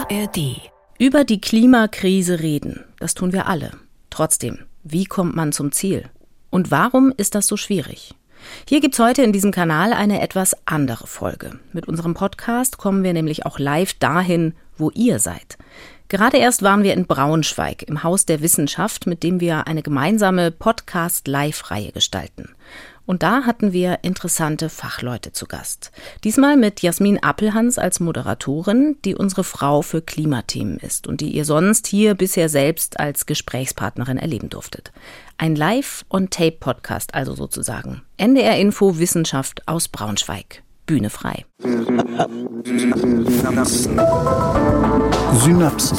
ARD. Über die Klimakrise reden, das tun wir alle. Trotzdem, wie kommt man zum Ziel? Und warum ist das so schwierig? Hier gibt's heute in diesem Kanal eine etwas andere Folge. Mit unserem Podcast kommen wir nämlich auch live dahin, wo ihr seid. Gerade erst waren wir in Braunschweig im Haus der Wissenschaft, mit dem wir eine gemeinsame Podcast-Live-Reihe gestalten. Und da hatten wir interessante Fachleute zu Gast. Diesmal mit Jasmin Appelhans als Moderatorin, die unsere Frau für Klimathemen ist und die ihr sonst hier bisher selbst als Gesprächspartnerin erleben durftet. Ein Live-on-Tape-Podcast also sozusagen. NDR Info Wissenschaft aus Braunschweig. Bühne frei. Synapsen.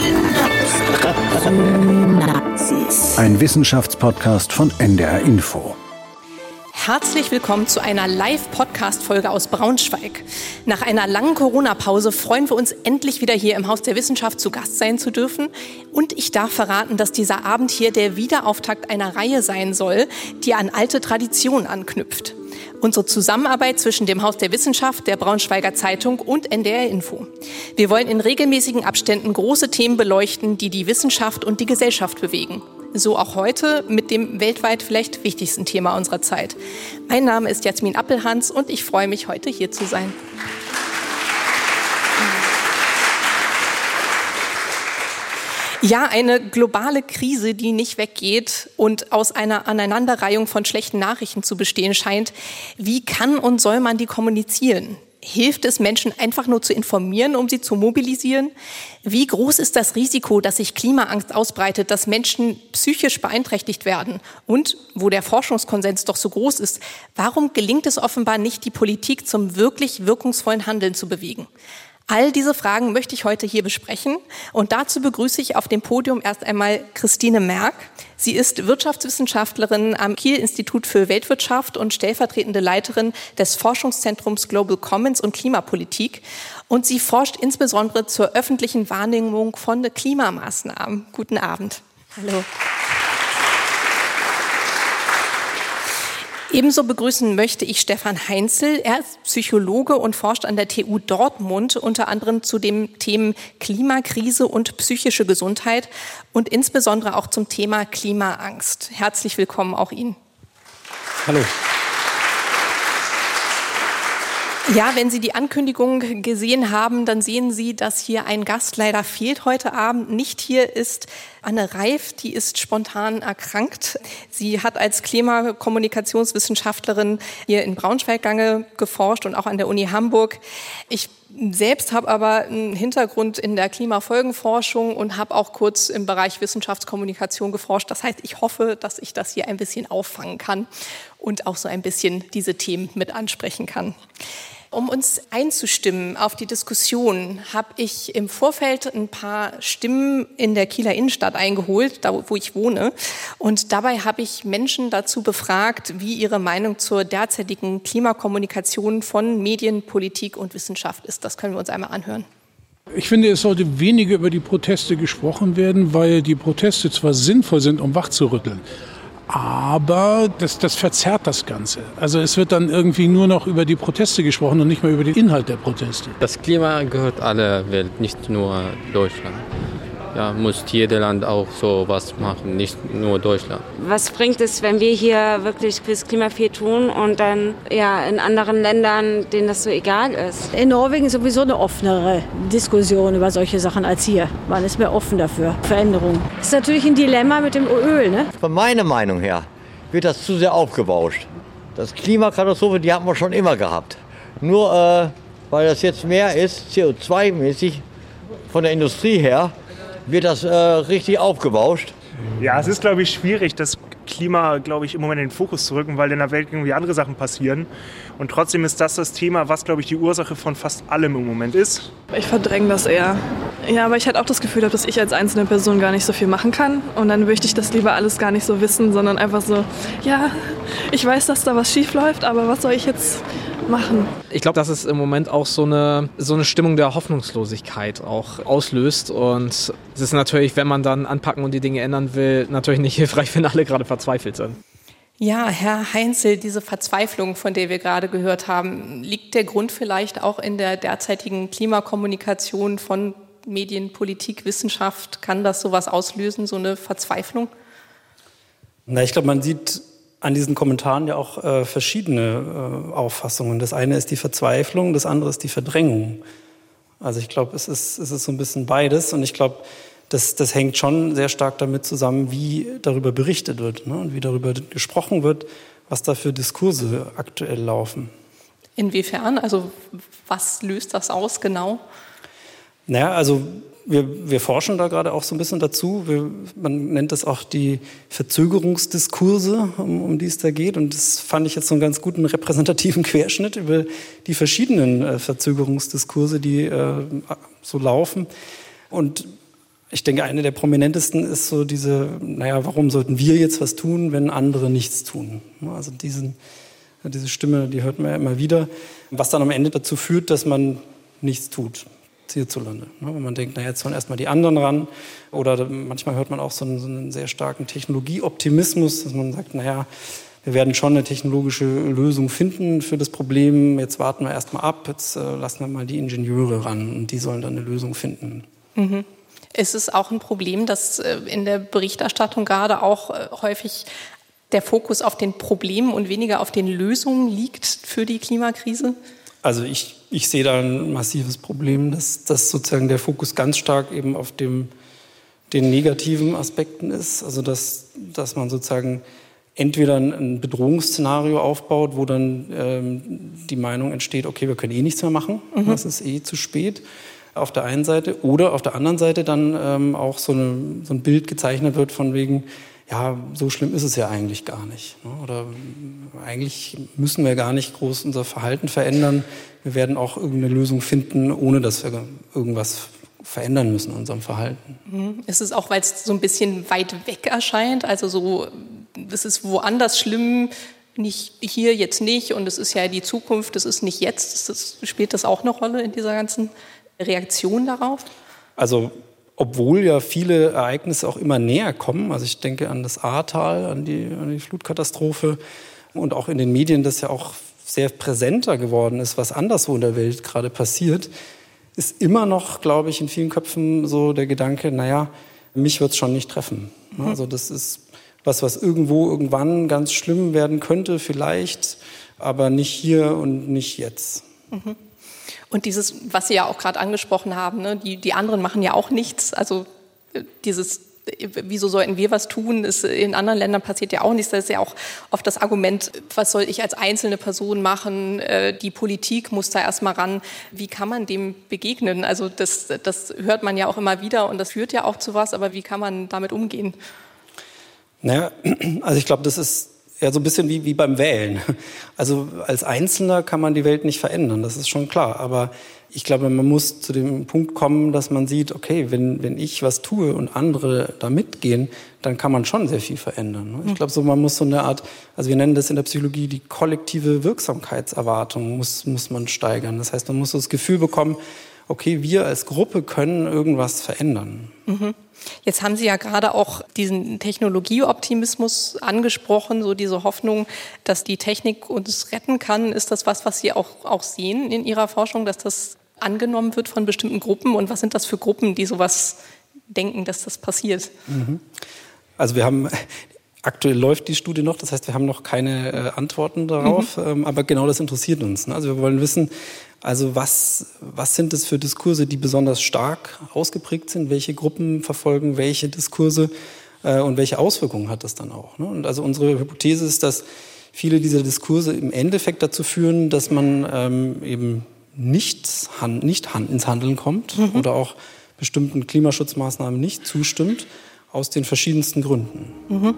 Ein Wissenschaftspodcast von NDR Info. Herzlich willkommen zu einer Live-Podcast-Folge aus Braunschweig. Nach einer langen Corona-Pause freuen wir uns endlich wieder hier im Haus der Wissenschaft zu Gast sein zu dürfen. Und ich darf verraten, dass dieser Abend hier der Wiederauftakt einer Reihe sein soll, die an alte Traditionen anknüpft. Unsere Zusammenarbeit zwischen dem Haus der Wissenschaft, der Braunschweiger Zeitung und NDR Info. Wir wollen in regelmäßigen Abständen große Themen beleuchten, die die Wissenschaft und die Gesellschaft bewegen. So auch heute mit dem weltweit vielleicht wichtigsten Thema unserer Zeit. Mein Name ist Jasmin Appelhans und ich freue mich, heute hier zu sein. Ja, eine globale Krise, die nicht weggeht und aus einer Aneinanderreihung von schlechten Nachrichten zu bestehen scheint. Wie kann und soll man die kommunizieren? Hilft es, Menschen einfach nur zu informieren, um sie zu mobilisieren? Wie groß ist das Risiko, dass sich Klimaangst ausbreitet, dass Menschen psychisch beeinträchtigt werden? Und, wo der Forschungskonsens doch so groß ist, warum gelingt es offenbar nicht, die Politik zum wirklich wirkungsvollen Handeln zu bewegen? All diese Fragen möchte ich heute hier besprechen und dazu begrüße ich auf dem Podium erst einmal Christine Merck. Sie ist Wirtschaftswissenschaftlerin am Kiel-Institut für Weltwirtschaft und stellvertretende Leiterin des Forschungszentrums Global Commons und Klimapolitik. Und sie forscht insbesondere zur öffentlichen Wahrnehmung von Klimamaßnahmen. Guten Abend. Hallo. Ebenso begrüßen möchte ich Stefan Heinzel. Er ist Psychologe und forscht an der TU Dortmund, unter anderem zu den Themen Klimakrise und psychische Gesundheit und insbesondere auch zum Thema Klimaangst. Herzlich willkommen auch Ihnen. Hallo. Ja, wenn Sie die Ankündigung gesehen haben, dann sehen Sie, dass hier ein Gast leider fehlt heute Abend. Nicht hier ist Anne Reif, die ist spontan erkrankt. Sie hat als Klimakommunikationswissenschaftlerin hier in Braunschweig lange geforscht und auch an der Uni Hamburg. Ich selbst habe aber einen Hintergrund in der Klimafolgenforschung und habe auch kurz im Bereich Wissenschaftskommunikation geforscht. Das heißt, ich hoffe, dass ich das hier ein bisschen auffangen kann und auch so ein bisschen diese Themen mit ansprechen kann. Um uns einzustimmen auf die Diskussion, habe ich im Vorfeld ein paar Stimmen in der Kieler Innenstadt eingeholt, da wo ich wohne. Und dabei habe ich Menschen dazu befragt, wie ihre Meinung zur derzeitigen Klimakommunikation von Medien, Politik und Wissenschaft ist. Das können wir uns einmal anhören. Ich finde, es sollte weniger über die Proteste gesprochen werden, weil die Proteste zwar sinnvoll sind, um wachzurütteln, aber das verzerrt das Ganze. Also es wird dann irgendwie nur noch über die Proteste gesprochen und nicht mehr über den Inhalt der Proteste. Das Klima gehört aller Welt, nicht nur Deutschland. Ja, muss jedes Land auch so was machen, nicht nur Deutschland. Was bringt es, wenn wir hier wirklich fürs Klima viel tun und dann ja in anderen Ländern, denen das so egal ist? In Norwegen ist sowieso eine offenere Diskussion über solche Sachen als hier. Man ist mehr offen dafür, Veränderungen. Das ist natürlich ein Dilemma mit dem Öl, ne? Von meiner Meinung her wird das zu sehr aufgebauscht. Das Klimakatastrophe, die haben wir schon immer gehabt. Nur weil das jetzt mehr ist, CO2-mäßig von der Industrie her, wird das richtig aufgebauscht. Ja, es ist, glaube ich, schwierig, das Klima, glaube ich, im Moment in den Fokus zu rücken, weil in der Welt irgendwie andere Sachen passieren. Und trotzdem ist das Thema, was, glaube ich, die Ursache von fast allem im Moment ist. Ich verdränge das eher. Ja, aber ich halt auch das Gefühl habe, dass ich als einzelne Person gar nicht so viel machen kann. Und dann möchte ich das lieber alles gar nicht so wissen, sondern einfach so, ja, ich weiß, dass da was schief läuft, aber was soll ich jetzt machen? Ich glaube, dass es im Moment auch so eine Stimmung der Hoffnungslosigkeit auch auslöst. Und es ist natürlich, wenn man dann anpacken und die Dinge ändern will, natürlich nicht hilfreich, wenn alle gerade verzweifelt sind. Ja, Herr Heinzel, diese Verzweiflung, von der wir gerade gehört haben, liegt der Grund vielleicht auch in der derzeitigen Klimakommunikation von Medien, Politik, Wissenschaft, kann das sowas auslösen, so eine Verzweiflung? Na, ich glaube, man sieht an diesen Kommentaren ja auch verschiedene Auffassungen. Das eine ist die Verzweiflung, das andere ist die Verdrängung. Also ich glaube, es ist so ein bisschen beides. Und ich glaube, das hängt schon sehr stark damit zusammen, wie darüber berichtet wird, ne? Und wie darüber gesprochen wird, was da für Diskurse aktuell laufen. Inwiefern? Also was löst das aus genau? Naja, also wir forschen da gerade auch so ein bisschen dazu. Man nennt das auch die Verzögerungsdiskurse, um die es da geht. Und das fand ich jetzt so einen ganz guten repräsentativen Querschnitt über die verschiedenen Verzögerungsdiskurse, die so laufen. Und ich denke, eine der prominentesten ist so diese, warum sollten wir jetzt was tun, wenn andere nichts tun? Also diese Stimme, die hört man ja immer wieder, was dann am Ende dazu führt, dass man nichts tut hierzulande. Wenn man denkt, jetzt sollen erstmal die anderen ran. Oder manchmal hört man auch so einen sehr starken Technologieoptimismus, dass man sagt, wir werden schon eine technologische Lösung finden für das Problem. Jetzt warten wir erstmal ab, jetzt lassen wir mal die Ingenieure ran und die sollen dann eine Lösung finden. Mhm. Ist es auch ein Problem, dass in der Berichterstattung gerade auch häufig der Fokus auf den Problemen und weniger auf den Lösungen liegt für die Klimakrise? Also ich sehe da ein massives Problem, dass sozusagen der Fokus ganz stark eben auf den negativen Aspekten ist. Also dass man sozusagen entweder ein Bedrohungsszenario aufbaut, wo dann die Meinung entsteht, okay, wir können eh nichts mehr machen, das ist eh zu spät. Auf der einen Seite oder auf der anderen Seite dann auch so ein Bild gezeichnet wird von wegen, so schlimm ist es ja eigentlich gar nicht. Oder eigentlich müssen wir gar nicht groß unser Verhalten verändern. Wir werden auch irgendeine Lösung finden, ohne dass wir irgendwas verändern müssen in unserem Verhalten. Ist es auch, weil es so ein bisschen weit weg erscheint? Also so, das ist woanders schlimm, nicht hier, jetzt nicht. Und es ist ja die Zukunft, es ist nicht jetzt. Spielt das auch eine Rolle in dieser ganzen Reaktion darauf? Also obwohl ja viele Ereignisse auch immer näher kommen, also ich denke an das Ahrtal, an die Flutkatastrophe und auch in den Medien, das ja auch sehr präsenter geworden ist, was anderswo in der Welt gerade passiert, ist immer noch, glaube ich, in vielen Köpfen so der Gedanke, mich wird es schon nicht treffen. Also das ist was irgendwo irgendwann ganz schlimm werden könnte vielleicht, aber nicht hier und nicht jetzt. Mhm. Und dieses, was Sie ja auch gerade angesprochen haben, ne, die anderen machen ja auch nichts. Also dieses, wieso sollten wir was tun, ist in anderen Ländern passiert ja auch nichts. Das ist ja auch oft das Argument, was soll ich als einzelne Person machen? Die Politik muss da erstmal ran. Wie kann man dem begegnen? Also das hört man ja auch immer wieder und das führt ja auch zu was. Aber wie kann man damit umgehen? Also ich glaube, das ist ja so ein bisschen wie beim Wählen. Also als Einzelner kann man die Welt nicht verändern, das ist schon klar. Aber ich glaube, man muss zu dem Punkt kommen, dass man sieht, okay, wenn ich was tue und andere da mitgehen, dann kann man schon sehr viel verändern. Ich glaube, man muss so eine Art, also wir nennen das in der Psychologie die kollektive Wirksamkeitserwartung, muss man steigern. Das heißt, man muss so das Gefühl bekommen, okay, wir als Gruppe können irgendwas verändern. Mhm. Jetzt haben Sie ja gerade auch diesen Technologieoptimismus angesprochen, so diese Hoffnung, dass die Technik uns retten kann. Ist das was Sie auch sehen in Ihrer Forschung, dass das angenommen wird von bestimmten Gruppen? Und was sind das für Gruppen, die sowas denken, dass das passiert? Also aktuell läuft die Studie noch, das heißt, wir haben noch keine Antworten darauf, aber genau das interessiert uns. Also wir wollen wissen, also was sind das für Diskurse, die besonders stark ausgeprägt sind? Welche Gruppen verfolgen welche Diskurse und welche Auswirkungen hat das dann auch? Und also unsere Hypothese ist, dass viele dieser Diskurse im Endeffekt dazu führen, dass man eben nicht ins Handeln kommt oder auch bestimmten Klimaschutzmaßnahmen nicht zustimmt, aus den verschiedensten Gründen.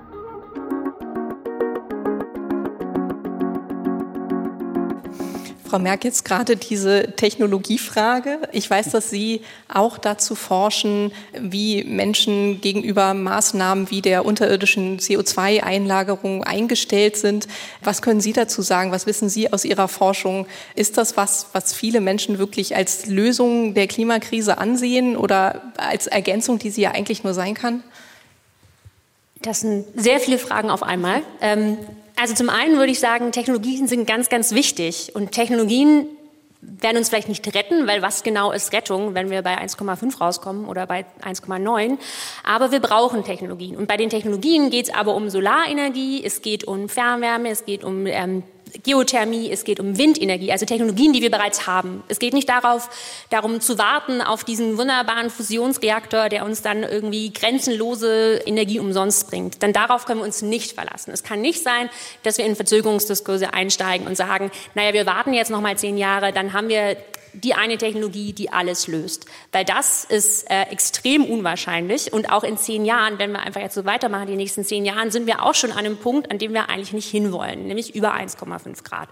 Frau Merck, jetzt gerade diese Technologiefrage. Ich weiß, dass Sie auch dazu forschen, wie Menschen gegenüber Maßnahmen wie der unterirdischen CO2-Einlagerung eingestellt sind. Was können Sie dazu sagen? Was wissen Sie aus Ihrer Forschung? Ist das was viele Menschen wirklich als Lösung der Klimakrise ansehen oder als Ergänzung, die sie ja eigentlich nur sein kann? Das sind sehr viele Fragen auf einmal. Also zum einen würde ich sagen, Technologien sind ganz, ganz wichtig. Und Technologien werden uns vielleicht nicht retten, weil was genau ist Rettung, wenn wir bei 1,5 rauskommen oder bei 1,9. Aber wir brauchen Technologien. Und bei den Technologien geht es aber um Solarenergie, es geht um Fernwärme, es geht um Geothermie, es geht um Windenergie, also Technologien, die wir bereits haben. Es geht nicht darum zu warten auf diesen wunderbaren Fusionsreaktor, der uns dann irgendwie grenzenlose Energie umsonst bringt. Denn darauf können wir uns nicht verlassen. Es kann nicht sein, dass wir in Verzögerungsdiskurse einsteigen und sagen, naja, wir warten jetzt noch mal 10 Jahre, dann haben wir die eine Technologie, die alles löst. Weil das ist extrem unwahrscheinlich. Und auch in 10 Jahren, wenn wir einfach jetzt so weitermachen, die nächsten 10 Jahren, sind wir auch schon an einem Punkt, an dem wir eigentlich nicht hinwollen, nämlich über 1,5 Grad.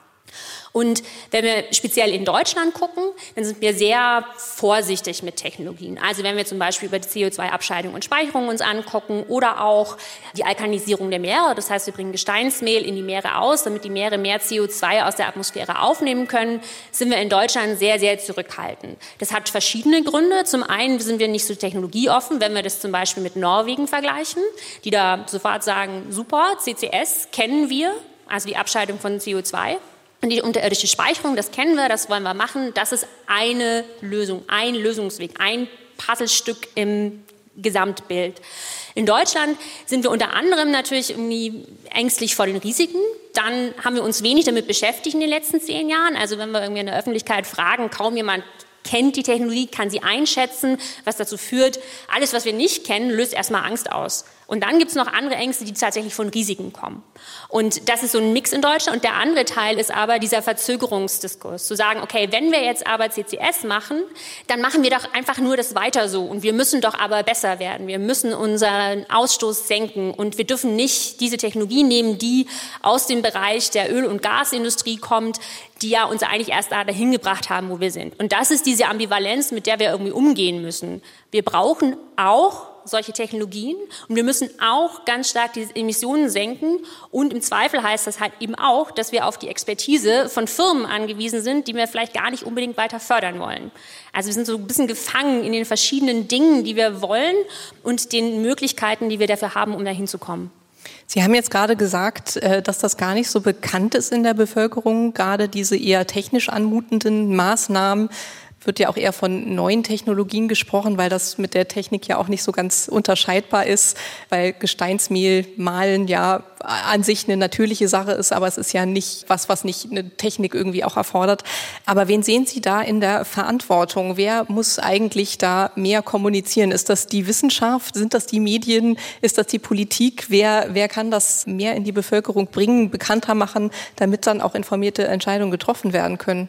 Und wenn wir speziell in Deutschland gucken, dann sind wir sehr vorsichtig mit Technologien. Also wenn wir zum Beispiel über die CO2-Abscheidung und Speicherung uns angucken oder auch die Alkalisierung der Meere, das heißt, wir bringen Gesteinsmehl in die Meere aus, damit die Meere mehr CO2 aus der Atmosphäre aufnehmen können, sind wir in Deutschland sehr, sehr zurückhaltend. Das hat verschiedene Gründe. Zum einen sind wir nicht so technologieoffen, wenn wir das zum Beispiel mit Norwegen vergleichen, die da sofort sagen, super, CCS kennen wir, also die Abscheidung von CO2. Und die unterirdische Speicherung, das kennen wir, das wollen wir machen. Das ist eine Lösung, ein Lösungsweg, ein Puzzlestück im Gesamtbild. In Deutschland sind wir unter anderem natürlich irgendwie ängstlich vor den Risiken. Dann haben wir uns wenig damit beschäftigt in den letzten 10 Jahren. Also wenn wir irgendwie in der Öffentlichkeit fragen, kaum jemand kennt die Technologie, kann sie einschätzen, was dazu führt. Alles, was wir nicht kennen, löst erstmal Angst aus. Und dann gibt es noch andere Ängste, die tatsächlich von Risiken kommen. Und das ist so ein Mix in Deutschland. Und der andere Teil ist aber dieser Verzögerungsdiskurs. Zu sagen, okay, wenn wir jetzt aber CCS machen, dann machen wir doch einfach nur das weiter so. Und wir müssen doch aber besser werden. Wir müssen unseren Ausstoß senken. Und wir dürfen nicht diese Technologie nehmen, die aus dem Bereich der Öl- und Gasindustrie kommt, die ja uns eigentlich erst dahin gebracht haben, wo wir sind. Und das ist diese Ambivalenz, mit der wir irgendwie umgehen müssen. Wir brauchen auch solche Technologien und wir müssen auch ganz stark die Emissionen senken und im Zweifel heißt das halt eben auch, dass wir auf die Expertise von Firmen angewiesen sind, die wir vielleicht gar nicht unbedingt weiter fördern wollen. Also wir sind so ein bisschen gefangen in den verschiedenen Dingen, die wir wollen und den Möglichkeiten, die wir dafür haben, um dahin zu kommen. Sie haben jetzt gerade gesagt, dass das gar nicht so bekannt ist in der Bevölkerung, gerade diese eher technisch anmutenden Maßnahmen. Wird ja auch eher von neuen Technologien gesprochen, weil das mit der Technik ja auch nicht so ganz unterscheidbar ist, weil Gesteinsmehl mahlen ja an sich eine natürliche Sache ist, aber es ist ja nicht was nicht eine Technik irgendwie auch erfordert. Aber wen sehen Sie da in der Verantwortung? Wer muss eigentlich da mehr kommunizieren? Ist das die Wissenschaft? Sind das die Medien? Ist das die Politik? Wer kann das mehr in die Bevölkerung bringen, bekannter machen, damit dann auch informierte Entscheidungen getroffen werden können?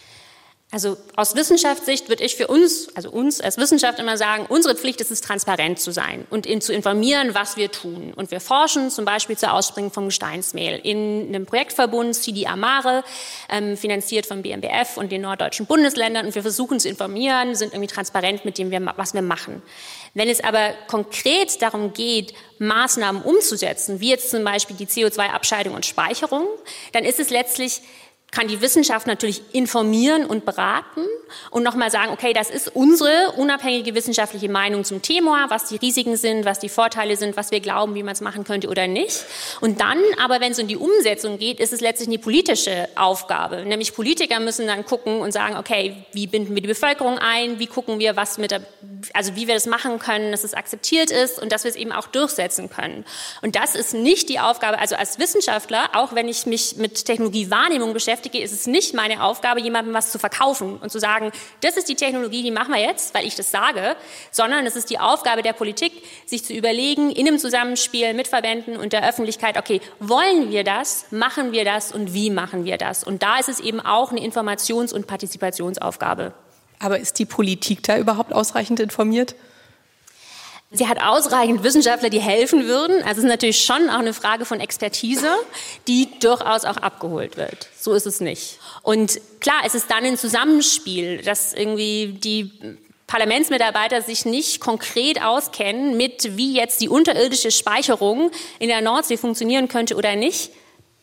Also aus Wissenschaftssicht würde ich für uns, also uns als Wissenschaft immer sagen, unsere Pflicht ist es, transparent zu sein und zu informieren, was wir tun. Und wir forschen zum Beispiel zur Ausspringung vom Gesteinsmehl in einem Projektverbund CD Amare, finanziert vom BMBF und den norddeutschen Bundesländern. Und wir versuchen zu informieren, sind irgendwie transparent mit dem, was wir machen. Wenn es aber konkret darum geht, Maßnahmen umzusetzen, wie jetzt zum Beispiel die CO2-Abscheidung und Speicherung, dann ist es letztlich, kann die Wissenschaft natürlich informieren und beraten und nochmal sagen, okay, das ist unsere unabhängige wissenschaftliche Meinung zum Thema, was die Risiken sind, was die Vorteile sind, was wir glauben, wie man es machen könnte oder nicht. Und dann, aber wenn es um die Umsetzung geht, ist es letztlich eine politische Aufgabe. Nämlich Politiker müssen dann gucken und sagen, okay, wie binden wir die Bevölkerung ein, wie gucken wir, wie wir das machen können, dass es akzeptiert ist und dass wir es eben auch durchsetzen können. Und das ist nicht die Aufgabe, also als Wissenschaftler, auch wenn ich mich mit Technologiewahrnehmung beschäftige, ist es nicht meine Aufgabe, jemandem was zu verkaufen und zu sagen, das ist die Technologie, die machen wir jetzt, weil ich das sage, sondern es ist die Aufgabe der Politik, sich zu überlegen, in einem Zusammenspiel mit Verbänden und der Öffentlichkeit, okay, wollen wir das, machen wir das und wie machen wir das? Und da ist es eben auch eine Informations- und Partizipationsaufgabe. Aber ist die Politik da überhaupt ausreichend informiert? Sie hat ausreichend Wissenschaftler, die helfen würden. Also es ist natürlich schon auch eine Frage von Expertise, die durchaus auch abgeholt wird. So ist es nicht. Und klar, es ist dann ein Zusammenspiel, dass irgendwie die Parlamentsmitarbeiter sich nicht konkret auskennen mit, wie jetzt die unterirdische Speicherung in der Nordsee funktionieren könnte oder nicht.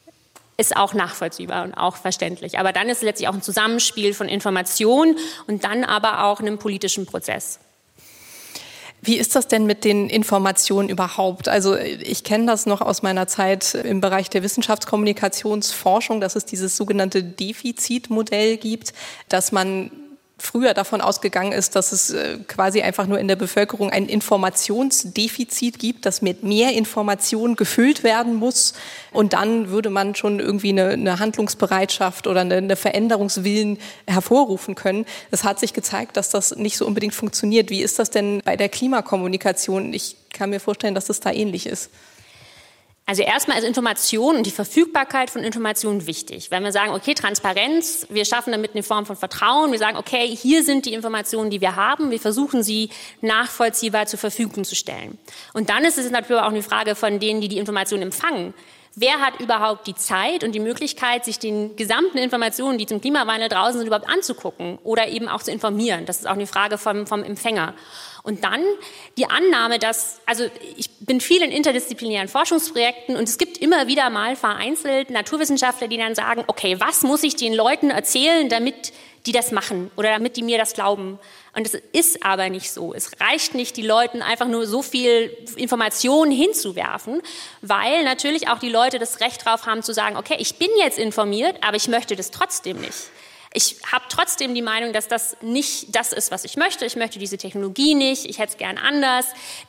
Ist auch nachvollziehbar und auch verständlich. Aber dann ist es letztlich auch ein Zusammenspiel von Information und dann aber auch einem politischen Prozess. Wie ist das denn mit den Informationen überhaupt? Also ich kenne das noch aus meiner Zeit im Bereich der Wissenschaftskommunikationsforschung, dass es dieses sogenannte Defizitmodell gibt, dass man früher davon ausgegangen ist, dass es quasi einfach nur in der Bevölkerung ein Informationsdefizit gibt, das mit mehr Informationen gefüllt werden muss. Und dann würde man schon irgendwie eine Handlungsbereitschaft oder eine Veränderungswillen hervorrufen können. Es hat sich gezeigt, dass das nicht so unbedingt funktioniert. Wie ist das denn bei der Klimakommunikation? Ich kann mir vorstellen, dass das da ähnlich ist. Also erstmal ist Information und die Verfügbarkeit von Informationen wichtig. Wenn wir sagen, okay, Transparenz, wir schaffen damit eine Form von Vertrauen. Wir sagen, okay, hier sind die Informationen, die wir haben. Wir versuchen, sie nachvollziehbar zur Verfügung zu stellen. Und dann ist es natürlich auch eine Frage von denen, die die Informationen empfangen. Wer hat überhaupt die Zeit und die Möglichkeit, sich den gesamten Informationen, die zum Klimawandel draußen sind, überhaupt anzugucken oder eben auch zu informieren? Das ist auch eine Frage vom Empfänger. Und dann die Annahme, also ich bin viel in interdisziplinären Forschungsprojekten und es gibt immer wieder mal vereinzelt Naturwissenschaftler, die dann sagen, okay, was muss ich den Leuten erzählen, damit die das machen oder damit die mir das glauben? Und es ist aber nicht so. Es reicht nicht, die Leuten einfach nur so viel Informationen hinzuwerfen, weil natürlich auch die Leute das Recht drauf haben zu sagen, okay, ich bin jetzt informiert, aber ich möchte das trotzdem nicht. Ich habe trotzdem die Meinung, dass das nicht das ist, was ich möchte. Ich möchte diese Technologie nicht. Ich hätte es gern anders.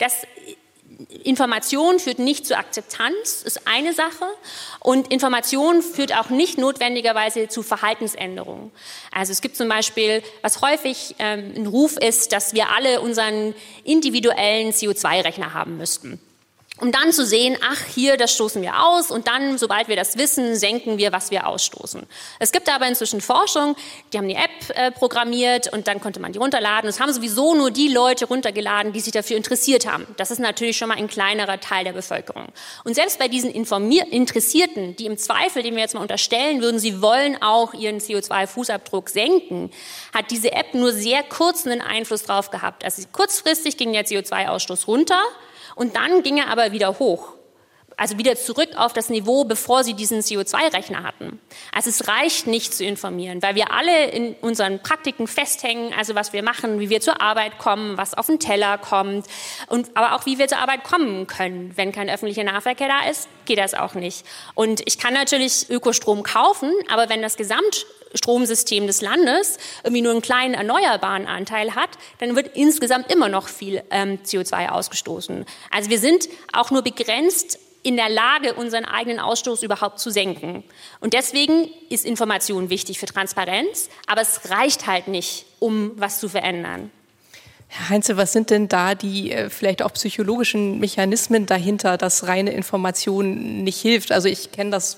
Information führt nicht zu Akzeptanz, ist eine Sache. Und Information führt auch nicht notwendigerweise zu Verhaltensänderungen. Also es gibt zum Beispiel, was häufig ein Ruf ist, dass wir alle unseren individuellen CO2-Rechner haben müssten. Um dann zu sehen, ach, hier, das stoßen wir aus und dann, sobald wir das wissen, senken wir, was wir ausstoßen. Es gibt aber inzwischen Forschung, die haben die App programmiert und dann konnte man die runterladen. Es haben sowieso nur die Leute runtergeladen, die sich dafür interessiert haben. Das ist natürlich schon mal ein kleinerer Teil der Bevölkerung. Und selbst bei diesen Interessierten, die im Zweifel, den wir jetzt mal unterstellen würden, sie wollen auch ihren CO2-Fußabdruck senken, hat diese App nur sehr kurzen Einfluss drauf gehabt. Also kurzfristig ging der CO2-Ausstoß runter. Und dann ging er aber wieder hoch, also wieder zurück auf das Niveau, bevor sie diesen CO2-Rechner hatten. Also es reicht nicht zu informieren, weil wir alle in unseren Praktiken festhängen, also was wir machen, wie wir zur Arbeit kommen, was auf den Teller kommt, aber auch wie wir zur Arbeit kommen können. Wenn kein öffentlicher Nahverkehr da ist, geht das auch nicht. Und ich kann natürlich Ökostrom kaufen, aber wenn das Gesamtstromsystem des Landes irgendwie nur einen kleinen erneuerbaren Anteil hat, dann wird insgesamt immer noch viel CO2 ausgestoßen. Also wir sind auch nur begrenzt in der Lage, unseren eigenen Ausstoß überhaupt zu senken. Und deswegen ist Information wichtig für Transparenz, aber es reicht halt nicht, um was zu verändern. Herr Heinze, was sind denn da die vielleicht auch psychologischen Mechanismen dahinter, dass reine Information nicht hilft? Also ich kenne das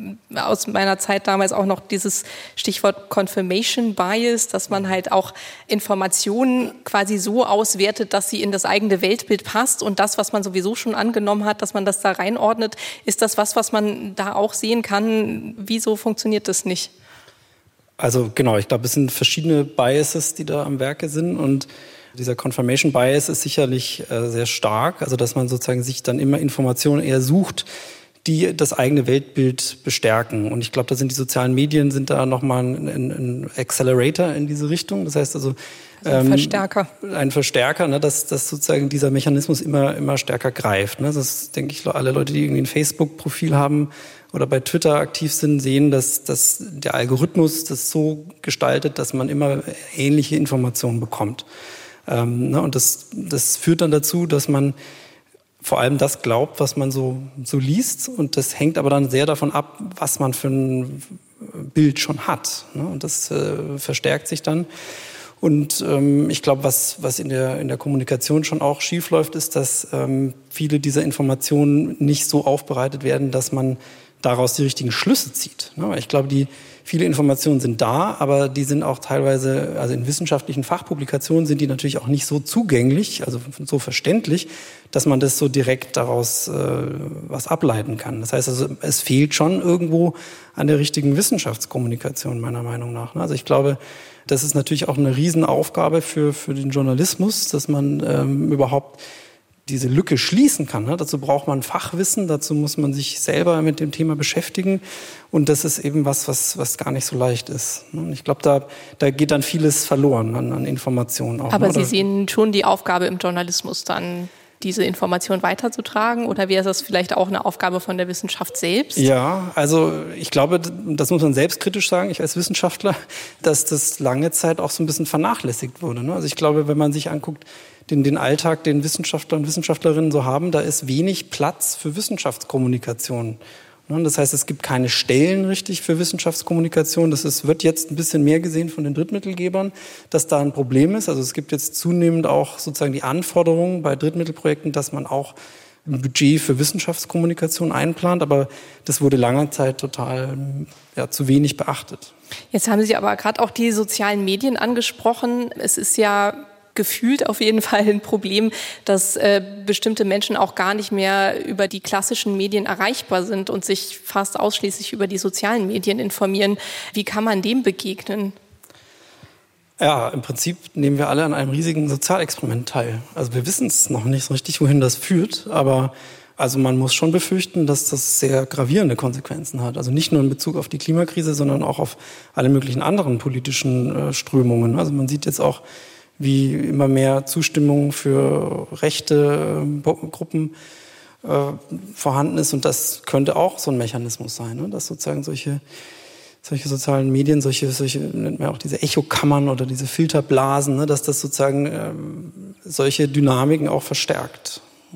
aus meiner Zeit damals auch noch, dieses Stichwort Confirmation Bias, dass man halt auch Informationen quasi so auswertet, dass sie in das eigene Weltbild passt und das, was man sowieso schon angenommen hat, dass man das da reinordnet. Ist das was man da auch sehen kann? Wieso funktioniert das nicht? Also genau, ich glaube, es sind verschiedene Biases, die da am Werke sind und dieser Confirmation Bias ist sicherlich sehr stark, also dass man sozusagen sich dann immer Informationen eher sucht, die das eigene Weltbild bestärken. Und ich glaube, da sind die sozialen Medien sind da nochmal ein Accelerator in diese Richtung. Das heißt also ein Verstärker. Ein Verstärker, ne, dass sozusagen dieser Mechanismus immer stärker greift. Ne. Das denke ich, alle Leute, die irgendwie ein Facebook-Profil haben oder bei Twitter aktiv sind, sehen, dass der Algorithmus das so gestaltet, dass man immer ähnliche Informationen bekommt. Und das führt dann dazu, dass man vor allem das glaubt, was man so liest. Und das hängt aber dann sehr davon ab, was man für ein Bild schon hat. Und das verstärkt sich dann. Und ich glaube, was in der Kommunikation schon auch schief läuft, ist, dass viele dieser Informationen nicht so aufbereitet werden, dass man daraus die richtigen Schlüsse zieht. Ich glaube, viele Informationen sind da, aber die sind auch teilweise, also in wissenschaftlichen Fachpublikationen sind die natürlich auch nicht so zugänglich, also so verständlich, dass man das so direkt daraus was ableiten kann. Das heißt also, es fehlt schon irgendwo an der richtigen Wissenschaftskommunikation, meiner Meinung nach. Also ich glaube, das ist natürlich auch eine Riesenaufgabe für den Journalismus, dass man überhaupt diese Lücke schließen kann. Ne? Dazu braucht man Fachwissen, dazu muss man sich selber mit dem Thema beschäftigen. Und das ist eben was gar nicht so leicht ist. Und ich glaube, da geht dann vieles verloren an Informationen auch. Aber Sie sehen schon die Aufgabe im Journalismus dann, diese Information weiterzutragen? Oder wäre das vielleicht auch eine Aufgabe von der Wissenschaft selbst? Ja, also ich glaube, das muss man selbstkritisch sagen, ich als Wissenschaftler, dass das lange Zeit auch so ein bisschen vernachlässigt wurde. Ne? Also ich glaube, wenn man sich anguckt, den Alltag, den Wissenschaftler und Wissenschaftlerinnen so haben, da ist wenig Platz für Wissenschaftskommunikation. Das heißt, es gibt keine Stellen richtig für Wissenschaftskommunikation. Wird jetzt ein bisschen mehr gesehen von den Drittmittelgebern, dass da ein Problem ist. Also es gibt jetzt zunehmend auch sozusagen die Anforderungen bei Drittmittelprojekten, dass man auch ein Budget für Wissenschaftskommunikation einplant. Aber das wurde lange Zeit total zu wenig beachtet. Jetzt haben Sie aber gerade auch die sozialen Medien angesprochen. Es ist ja gefühlt auf jeden Fall ein Problem, dass bestimmte Menschen auch gar nicht mehr über die klassischen Medien erreichbar sind und sich fast ausschließlich über die sozialen Medien informieren. Wie kann man dem begegnen? Ja, im Prinzip nehmen wir alle an einem riesigen Sozialexperiment teil. Also wir wissen es noch nicht so richtig, wohin das führt, aber also man muss schon befürchten, dass das sehr gravierende Konsequenzen hat. Also nicht nur in Bezug auf die Klimakrise, sondern auch auf alle möglichen anderen politischen Strömungen. Also man sieht jetzt auch, wie immer mehr Zustimmung für rechte Gruppen vorhanden ist. Und das könnte auch so ein Mechanismus sein, ne? Dass sozusagen solche sozialen Medien, solche nennt man auch diese Echokammern oder diese Filterblasen, ne? Dass das sozusagen solche Dynamiken auch verstärkt.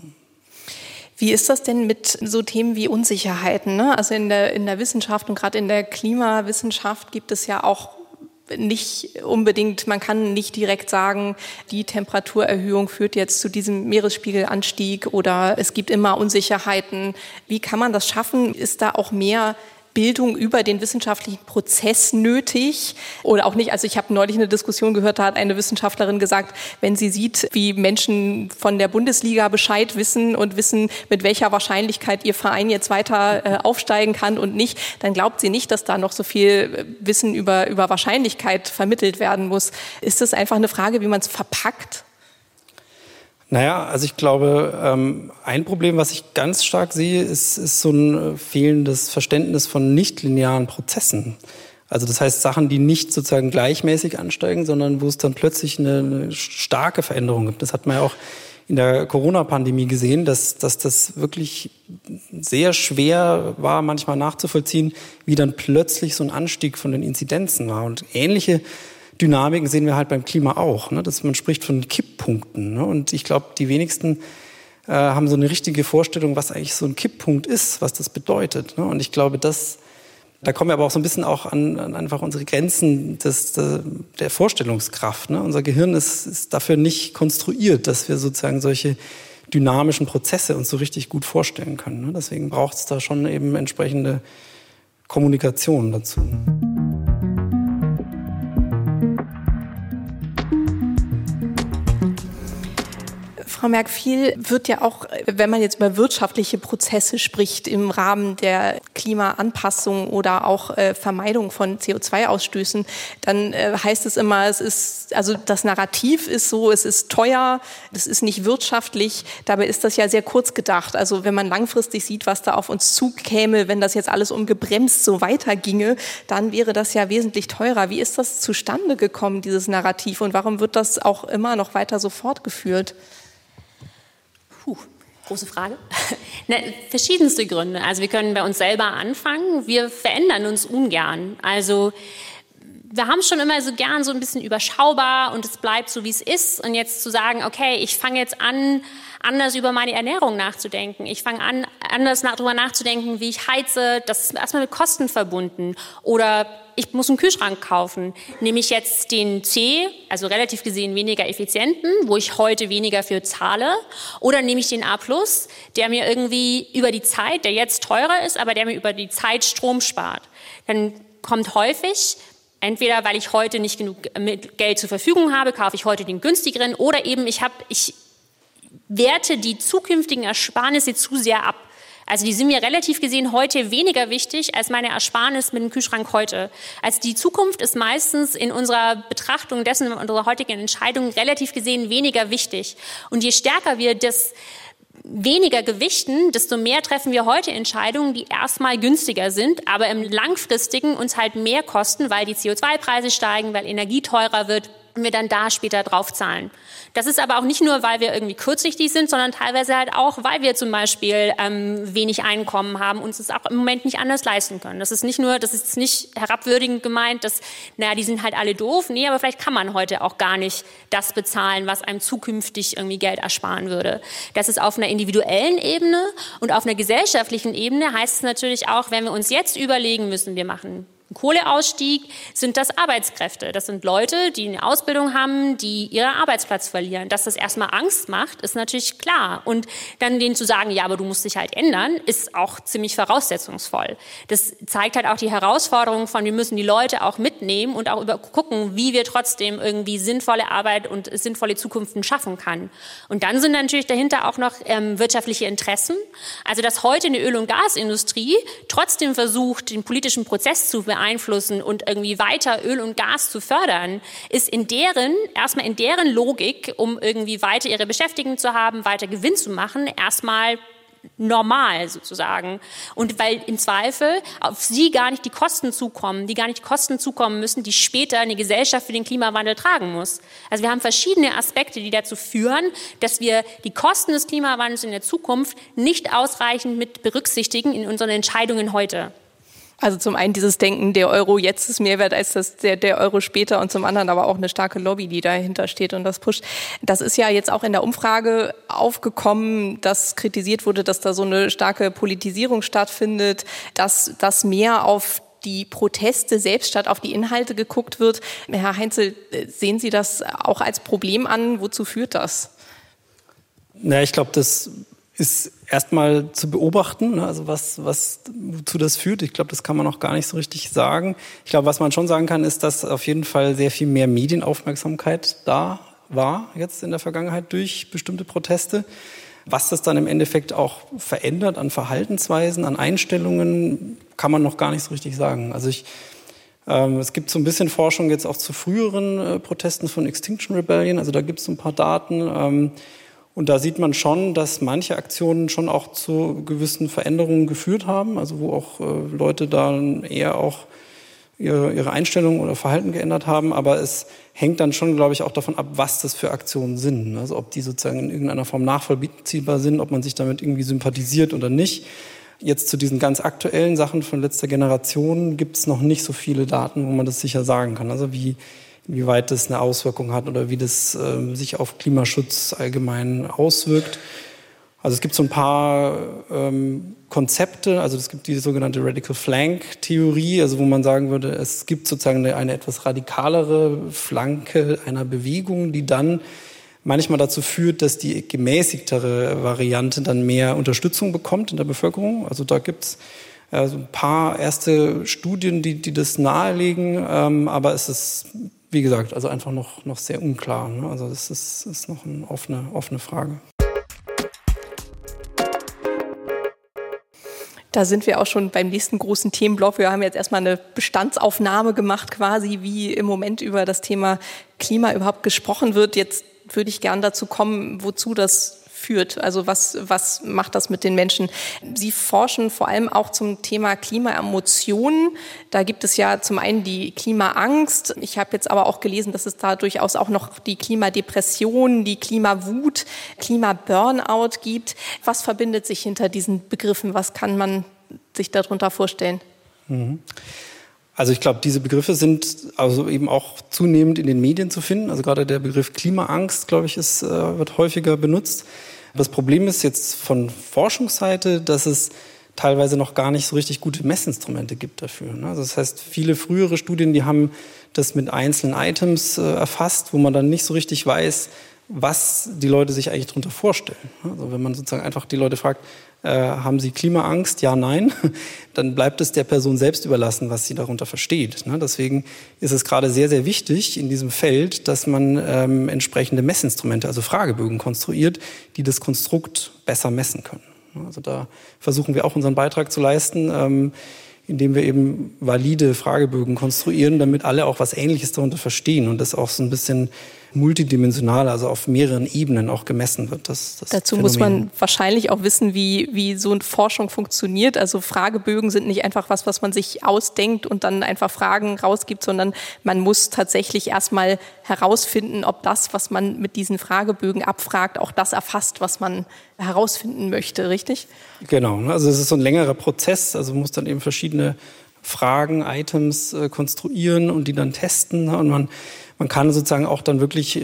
Wie ist das denn mit so Themen wie Unsicherheiten? Ne? Also in der Wissenschaft und gerade in der Klimawissenschaft gibt es ja auch nicht unbedingt, man kann nicht direkt sagen, die Temperaturerhöhung führt jetzt zu diesem Meeresspiegelanstieg oder es gibt immer Unsicherheiten. Wie kann man das schaffen? Ist da auch mehr Bildung über den wissenschaftlichen Prozess nötig oder auch nicht? Also ich habe neulich eine Diskussion gehört, da hat eine Wissenschaftlerin gesagt, wenn sie sieht, wie Menschen von der Bundesliga Bescheid wissen und wissen, mit welcher Wahrscheinlichkeit ihr Verein jetzt weiter aufsteigen kann und nicht, dann glaubt sie nicht, dass da noch so viel Wissen über Wahrscheinlichkeit vermittelt werden muss. Ist das einfach eine Frage, wie man es verpackt? Naja, also ich glaube, ein Problem, was ich ganz stark sehe, ist so ein fehlendes Verständnis von nichtlinearen Prozessen. Also das heißt Sachen, die nicht sozusagen gleichmäßig ansteigen, sondern wo es dann plötzlich eine starke Veränderung gibt. Das hat man ja auch in der Corona-Pandemie gesehen, dass das wirklich sehr schwer war, manchmal nachzuvollziehen, wie dann plötzlich so ein Anstieg von den Inzidenzen war. Und ähnliche Dynamiken sehen wir halt beim Klima auch, ne? Dass man spricht von Kipppunkten. Ne? Und ich glaube, die wenigsten haben so eine richtige Vorstellung, was eigentlich so ein Kipppunkt ist, was das bedeutet. Ne? Und ich glaube, da kommen wir aber auch so ein bisschen auch an einfach unsere Grenzen der Vorstellungskraft. Ne? Unser Gehirn ist dafür nicht konstruiert, dass wir sozusagen solche dynamischen Prozesse uns so richtig gut vorstellen können. Ne? Deswegen braucht es da schon eben entsprechende Kommunikation dazu. Frau Merck, viel wird ja auch, wenn man jetzt über wirtschaftliche Prozesse spricht, im Rahmen der Klimaanpassung oder auch Vermeidung von CO2-Ausstößen, dann heißt es immer, also das Narrativ ist so, es ist teuer, es ist nicht wirtschaftlich, dabei ist das ja sehr kurz gedacht. Also wenn man langfristig sieht, was da auf uns zukäme, wenn das jetzt alles ungebremst so weiterginge, dann wäre das ja wesentlich teurer. Wie ist das zustande gekommen, dieses Narrativ, und warum wird das auch immer noch weiter so fortgeführt? Große Frage. Verschiedenste Gründe. Also wir können bei uns selber anfangen. Wir verändern uns ungern. Also wir haben schon immer so gern so ein bisschen überschaubar und es bleibt so, wie es ist. Und jetzt zu sagen, okay, ich fange jetzt an, anders über meine Ernährung nachzudenken. Ich fange an, anders darüber nachzudenken, wie ich heize. Das ist erstmal mit Kosten verbunden. Oder ich muss einen Kühlschrank kaufen. Nehme ich jetzt den C, also relativ gesehen weniger effizienten, wo ich heute weniger für zahle, oder nehme ich den A+, der mir irgendwie über die Zeit, der jetzt teurer ist, aber der mir über die Zeit Strom spart. Dann kommt häufig, entweder weil ich heute nicht genug Geld zur Verfügung habe, kaufe ich heute den günstigeren, oder eben ich werte die zukünftigen Ersparnisse zu sehr ab. Also die sind mir relativ gesehen heute weniger wichtig als meine Ersparnis mit dem Kühlschrank heute. Also die Zukunft ist meistens in unserer Betrachtung dessen, unserer heutigen Entscheidung relativ gesehen weniger wichtig. Und je stärker wir das weniger gewichten, desto mehr treffen wir heute Entscheidungen, die erstmal günstiger sind, aber im Langfristigen uns halt mehr kosten, weil die CO2-Preise steigen, weil Energie teurer wird und wir dann da später drauf zahlen. Das ist aber auch nicht nur, weil wir irgendwie kurzsichtig sind, sondern teilweise halt auch, weil wir zum Beispiel wenig Einkommen haben, uns es auch im Moment nicht anders leisten können. Das ist nicht herabwürdigend gemeint, dass, die sind halt alle doof. Nee, aber vielleicht kann man heute auch gar nicht das bezahlen, was einem zukünftig irgendwie Geld ersparen würde. Das ist auf einer individuellen Ebene und auf einer gesellschaftlichen Ebene heißt es natürlich auch, wenn wir uns jetzt überlegen müssen, wir machen Kohleausstieg, sind das Arbeitskräfte. Das sind Leute, die eine Ausbildung haben, die ihren Arbeitsplatz verlieren. Dass das erstmal Angst macht, ist natürlich klar. Und dann denen zu sagen, ja, aber du musst dich halt ändern, ist auch ziemlich voraussetzungsvoll. Das zeigt halt auch die Herausforderung von, wir müssen die Leute auch mitnehmen und auch gucken, wie wir trotzdem irgendwie sinnvolle Arbeit und sinnvolle Zukunften schaffen kann. Und dann sind natürlich dahinter auch noch wirtschaftliche Interessen. Also, dass heute eine Öl- und Gasindustrie trotzdem versucht, den politischen Prozess zu beeinflussen und irgendwie weiter Öl und Gas zu fördern, ist erstmal in deren Logik, um irgendwie weiter ihre Beschäftigten zu haben, weiter Gewinn zu machen, erstmal normal sozusagen. Und weil im Zweifel auf sie gar nicht die Kosten zukommen müssen, die später eine Gesellschaft für den Klimawandel tragen muss. Also wir haben verschiedene Aspekte, die dazu führen, dass wir die Kosten des Klimawandels in der Zukunft nicht ausreichend mit berücksichtigen in unseren Entscheidungen heute. Also zum einen dieses Denken, der Euro jetzt ist mehr wert als der Euro später und zum anderen aber auch eine starke Lobby, die dahinter steht und das pusht. Das ist ja jetzt auch in der Umfrage aufgekommen, dass kritisiert wurde, dass da so eine starke Politisierung stattfindet, dass mehr auf die Proteste selbst statt auf die Inhalte geguckt wird. Herr Heinzel, sehen Sie das auch als Problem an? Wozu führt das? Ich glaube, das ist erstmal zu beobachten, also wozu das führt. Ich glaube, das kann man auch gar nicht so richtig sagen. Ich glaube, was man schon sagen kann, ist, dass auf jeden Fall sehr viel mehr Medienaufmerksamkeit da war jetzt in der Vergangenheit durch bestimmte Proteste. Was das dann im Endeffekt auch verändert an Verhaltensweisen, an Einstellungen, kann man noch gar nicht so richtig sagen. Also es gibt so ein bisschen Forschung jetzt auch zu früheren Protesten von Extinction Rebellion. Also da gibt es ein paar Daten. Und da sieht man schon, dass manche Aktionen schon auch zu gewissen Veränderungen geführt haben, also wo auch Leute dann eher auch ihre Einstellung oder Verhalten geändert haben. Aber es hängt dann schon, glaube ich, auch davon ab, was das für Aktionen sind. Also ob die sozusagen in irgendeiner Form nachvollziehbar sind, ob man sich damit irgendwie sympathisiert oder nicht. Jetzt zu diesen ganz aktuellen Sachen von letzter Generation gibt es noch nicht so viele Daten, wo man das sicher sagen kann. Also wie weit das eine Auswirkung hat oder wie das sich auf Klimaschutz allgemein auswirkt. Also es gibt so ein paar Konzepte, also es gibt die sogenannte Radical Flank Theorie, also wo man sagen würde, es gibt sozusagen eine etwas radikalere Flanke einer Bewegung, die dann manchmal dazu führt, dass die gemäßigtere Variante dann mehr Unterstützung bekommt in der Bevölkerung. Also da gibt's so ein paar erste Studien, die das nahelegen, aber es ist, wie gesagt, also einfach noch sehr unklar. Ne? Also das ist noch eine offene Frage. Da sind wir auch schon beim nächsten großen Themenblock. Wir haben jetzt erstmal eine Bestandsaufnahme gemacht, quasi wie im Moment über das Thema Klima überhaupt gesprochen wird. Jetzt würde ich gern dazu kommen, wozu das führt. Also was macht das mit den Menschen? Sie forschen vor allem auch zum Thema Klimaemotionen. Da gibt es ja zum einen die Klimaangst. Ich habe jetzt aber auch gelesen, dass es da durchaus auch noch die Klimadepression, die Klimawut, Klimaburnout gibt. Was verbindet sich hinter diesen Begriffen? Was kann man sich darunter vorstellen? Also ich glaube, diese Begriffe sind also eben auch zunehmend in den Medien zu finden. Also gerade der Begriff Klimaangst, glaube ich, wird häufiger benutzt. Das Problem ist jetzt von Forschungsseite, dass es teilweise noch gar nicht so richtig gute Messinstrumente gibt dafür. Also das heißt, viele frühere Studien, die haben das mit einzelnen Items erfasst, wo man dann nicht so richtig weiß, was die Leute sich eigentlich darunter vorstellen. Also wenn man sozusagen einfach die Leute fragt, haben Sie Klimaangst? Ja, nein. Dann bleibt es der Person selbst überlassen, was sie darunter versteht. Deswegen ist es gerade sehr, sehr wichtig in diesem Feld, dass man entsprechende Messinstrumente, also Fragebögen konstruiert, die das Konstrukt besser messen können. Also da versuchen wir auch unseren Beitrag zu leisten, indem wir eben valide Fragebögen konstruieren, damit alle auch was Ähnliches darunter verstehen und das auch so ein bisschen multidimensional, also auf mehreren Ebenen auch gemessen wird. Das Dazu Phänomen. muss man wahrscheinlich auch wissen, wie so eine Forschung funktioniert. Also Fragebögen sind nicht einfach was man sich ausdenkt und dann einfach Fragen rausgibt, sondern man muss tatsächlich erstmal herausfinden, ob das, was man mit diesen Fragebögen abfragt, auch das erfasst, was man herausfinden möchte, richtig? Genau, also es ist so ein längerer Prozess, also man muss dann eben verschiedene Fragen, Items konstruieren und die dann testen, und man kann sozusagen auch dann wirklich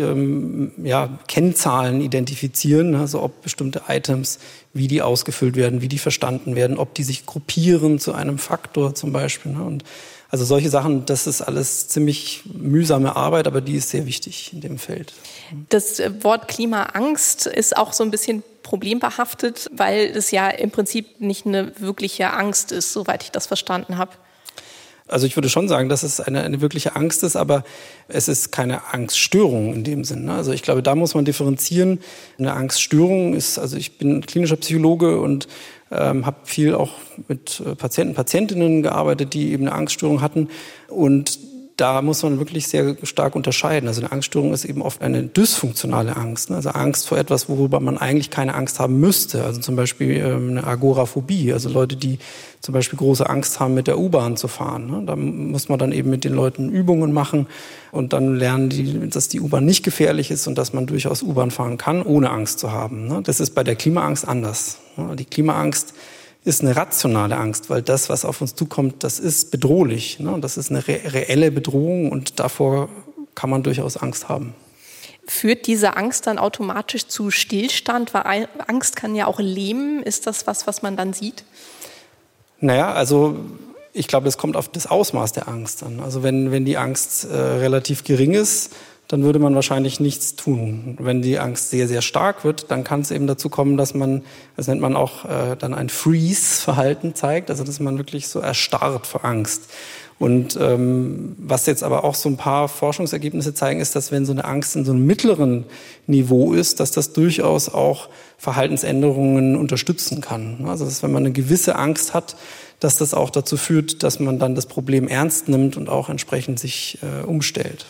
Kennzahlen identifizieren, also ob bestimmte Items, wie die ausgefüllt werden, wie die verstanden werden, ob die sich gruppieren zu einem Faktor zum Beispiel. Und also solche Sachen, das ist alles ziemlich mühsame Arbeit, aber die ist sehr wichtig in dem Feld. Das Wort Klimaangst ist auch so ein bisschen problembehaftet, weil es ja im Prinzip nicht eine wirkliche Angst ist, soweit ich das verstanden habe. Also ich würde schon sagen, dass es eine wirkliche Angst ist, aber es ist keine Angststörung in dem Sinn. Also ich glaube, da muss man differenzieren. Eine Angststörung ist, also ich bin klinischer Psychologe und habe viel auch mit Patienten, Patientinnen gearbeitet, die eben eine Angststörung hatten, und da muss man wirklich sehr stark unterscheiden. Also eine Angststörung ist eben oft eine dysfunktionale Angst, also Angst vor etwas, worüber man eigentlich keine Angst haben müsste. Also zum Beispiel eine Agoraphobie, also Leute, die zum Beispiel große Angst haben, mit der U-Bahn zu fahren. Da muss man dann eben mit den Leuten Übungen machen und dann lernen die, dass die U-Bahn nicht gefährlich ist und dass man durchaus U-Bahn fahren kann, ohne Angst zu haben. Das ist bei der Klimaangst anders. Die Klimaangst ist eine rationale Angst, weil das, was auf uns zukommt, das ist bedrohlich. Das ist eine reelle Bedrohung und davor kann man durchaus Angst haben. Führt diese Angst dann automatisch zu Stillstand? Weil Angst kann ja auch lähmen. Ist das was man dann sieht? Naja, also ich glaube, das kommt auf das Ausmaß der Angst an. Also wenn die Angst relativ gering ist, dann würde man wahrscheinlich nichts tun. Wenn die Angst sehr, sehr stark wird, dann kann es eben dazu kommen, dass man, das nennt man auch dann ein Freeze-Verhalten zeigt, also dass man wirklich so erstarrt vor Angst. Und was jetzt aber auch so ein paar Forschungsergebnisse zeigen, ist, dass wenn so eine Angst in so einem mittleren Niveau ist, dass das durchaus auch Verhaltensänderungen unterstützen kann. Also dass, wenn man eine gewisse Angst hat, dass das auch dazu führt, dass man dann das Problem ernst nimmt und auch entsprechend sich umstellt.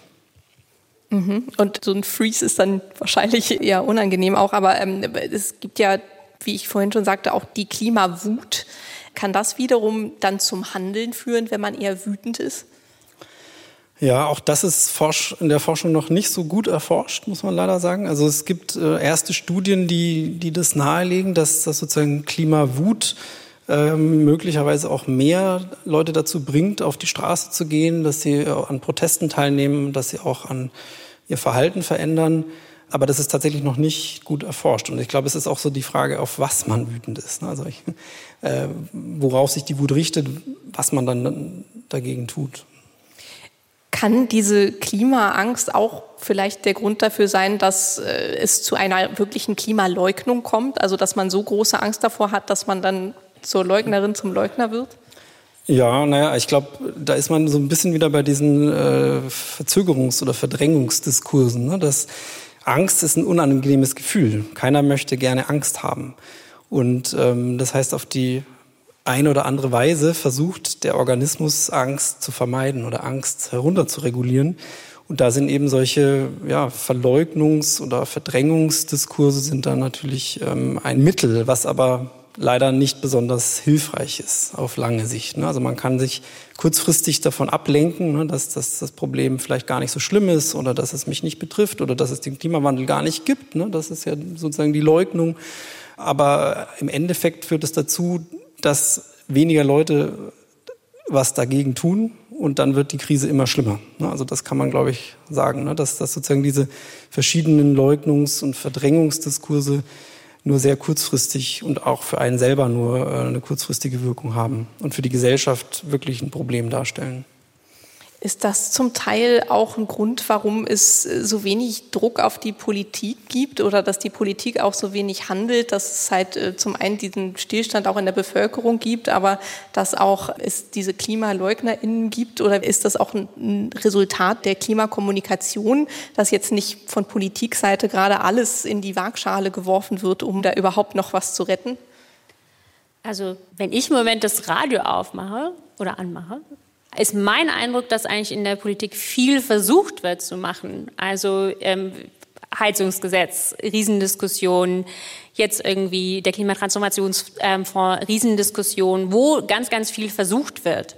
Und so ein Freeze ist dann wahrscheinlich eher unangenehm auch, aber es gibt ja, wie ich vorhin schon sagte, auch die Klimawut. Kann das wiederum dann zum Handeln führen, wenn man eher wütend ist? Ja, auch das ist in der Forschung noch nicht so gut erforscht, muss man leider sagen. Also es gibt erste Studien, die das nahelegen, dass das sozusagen Klimawut möglicherweise auch mehr Leute dazu bringt, auf die Straße zu gehen, dass sie an Protesten teilnehmen, dass sie auch an ihr Verhalten verändern. Aber das ist tatsächlich noch nicht gut erforscht. Und ich glaube, es ist auch so die Frage, auf was man wütend ist. Also worauf sich die Wut richtet, was man dann dagegen tut. Kann diese Klimaangst auch vielleicht der Grund dafür sein, dass es zu einer wirklichen Klimaleugnung kommt? Also dass man so große Angst davor hat, dass man dann zur Leugnerin, zum Leugner wird? Ja, naja, ich glaube, da ist man so ein bisschen wieder bei diesen Verzögerungs- oder Verdrängungsdiskursen. Ne? Das Angst ist ein unangenehmes Gefühl. Keiner möchte gerne Angst haben. Und das heißt, auf die eine oder andere Weise versucht der Organismus, Angst zu vermeiden oder Angst herunterzuregulieren. Und da sind eben solche Verleugnungs- oder Verdrängungsdiskurse sind dann natürlich ein Mittel, was aber leider nicht besonders hilfreich ist auf lange Sicht. Also man kann sich kurzfristig davon ablenken, dass das Problem vielleicht gar nicht so schlimm ist oder dass es mich nicht betrifft oder dass es den Klimawandel gar nicht gibt. Das ist ja sozusagen die Leugnung. Aber im Endeffekt führt es dazu, dass weniger Leute was dagegen tun und dann wird die Krise immer schlimmer. Also das kann man, glaube ich, sagen, dass sozusagen diese verschiedenen Leugnungs- und Verdrängungsdiskurse nur sehr kurzfristig und auch für einen selber nur eine kurzfristige Wirkung haben und für die Gesellschaft wirklich ein Problem darstellen. Ist das zum Teil auch ein Grund, warum es so wenig Druck auf die Politik gibt oder dass die Politik auch so wenig handelt, dass es halt zum einen diesen Stillstand auch in der Bevölkerung gibt, aber dass auch es diese KlimaleugnerInnen gibt? Oder ist das auch ein Resultat der Klimakommunikation, dass jetzt nicht von Politikseite gerade alles in die Waagschale geworfen wird, um da überhaupt noch was zu retten? Also wenn ich im Moment das Radio aufmache oder anmache, ist mein Eindruck, dass eigentlich in der Politik viel versucht wird zu machen. Also Heizungsgesetz, Riesendiskussion, jetzt irgendwie der Klimatransformationsfonds, Riesendiskussion, wo ganz, ganz viel versucht wird.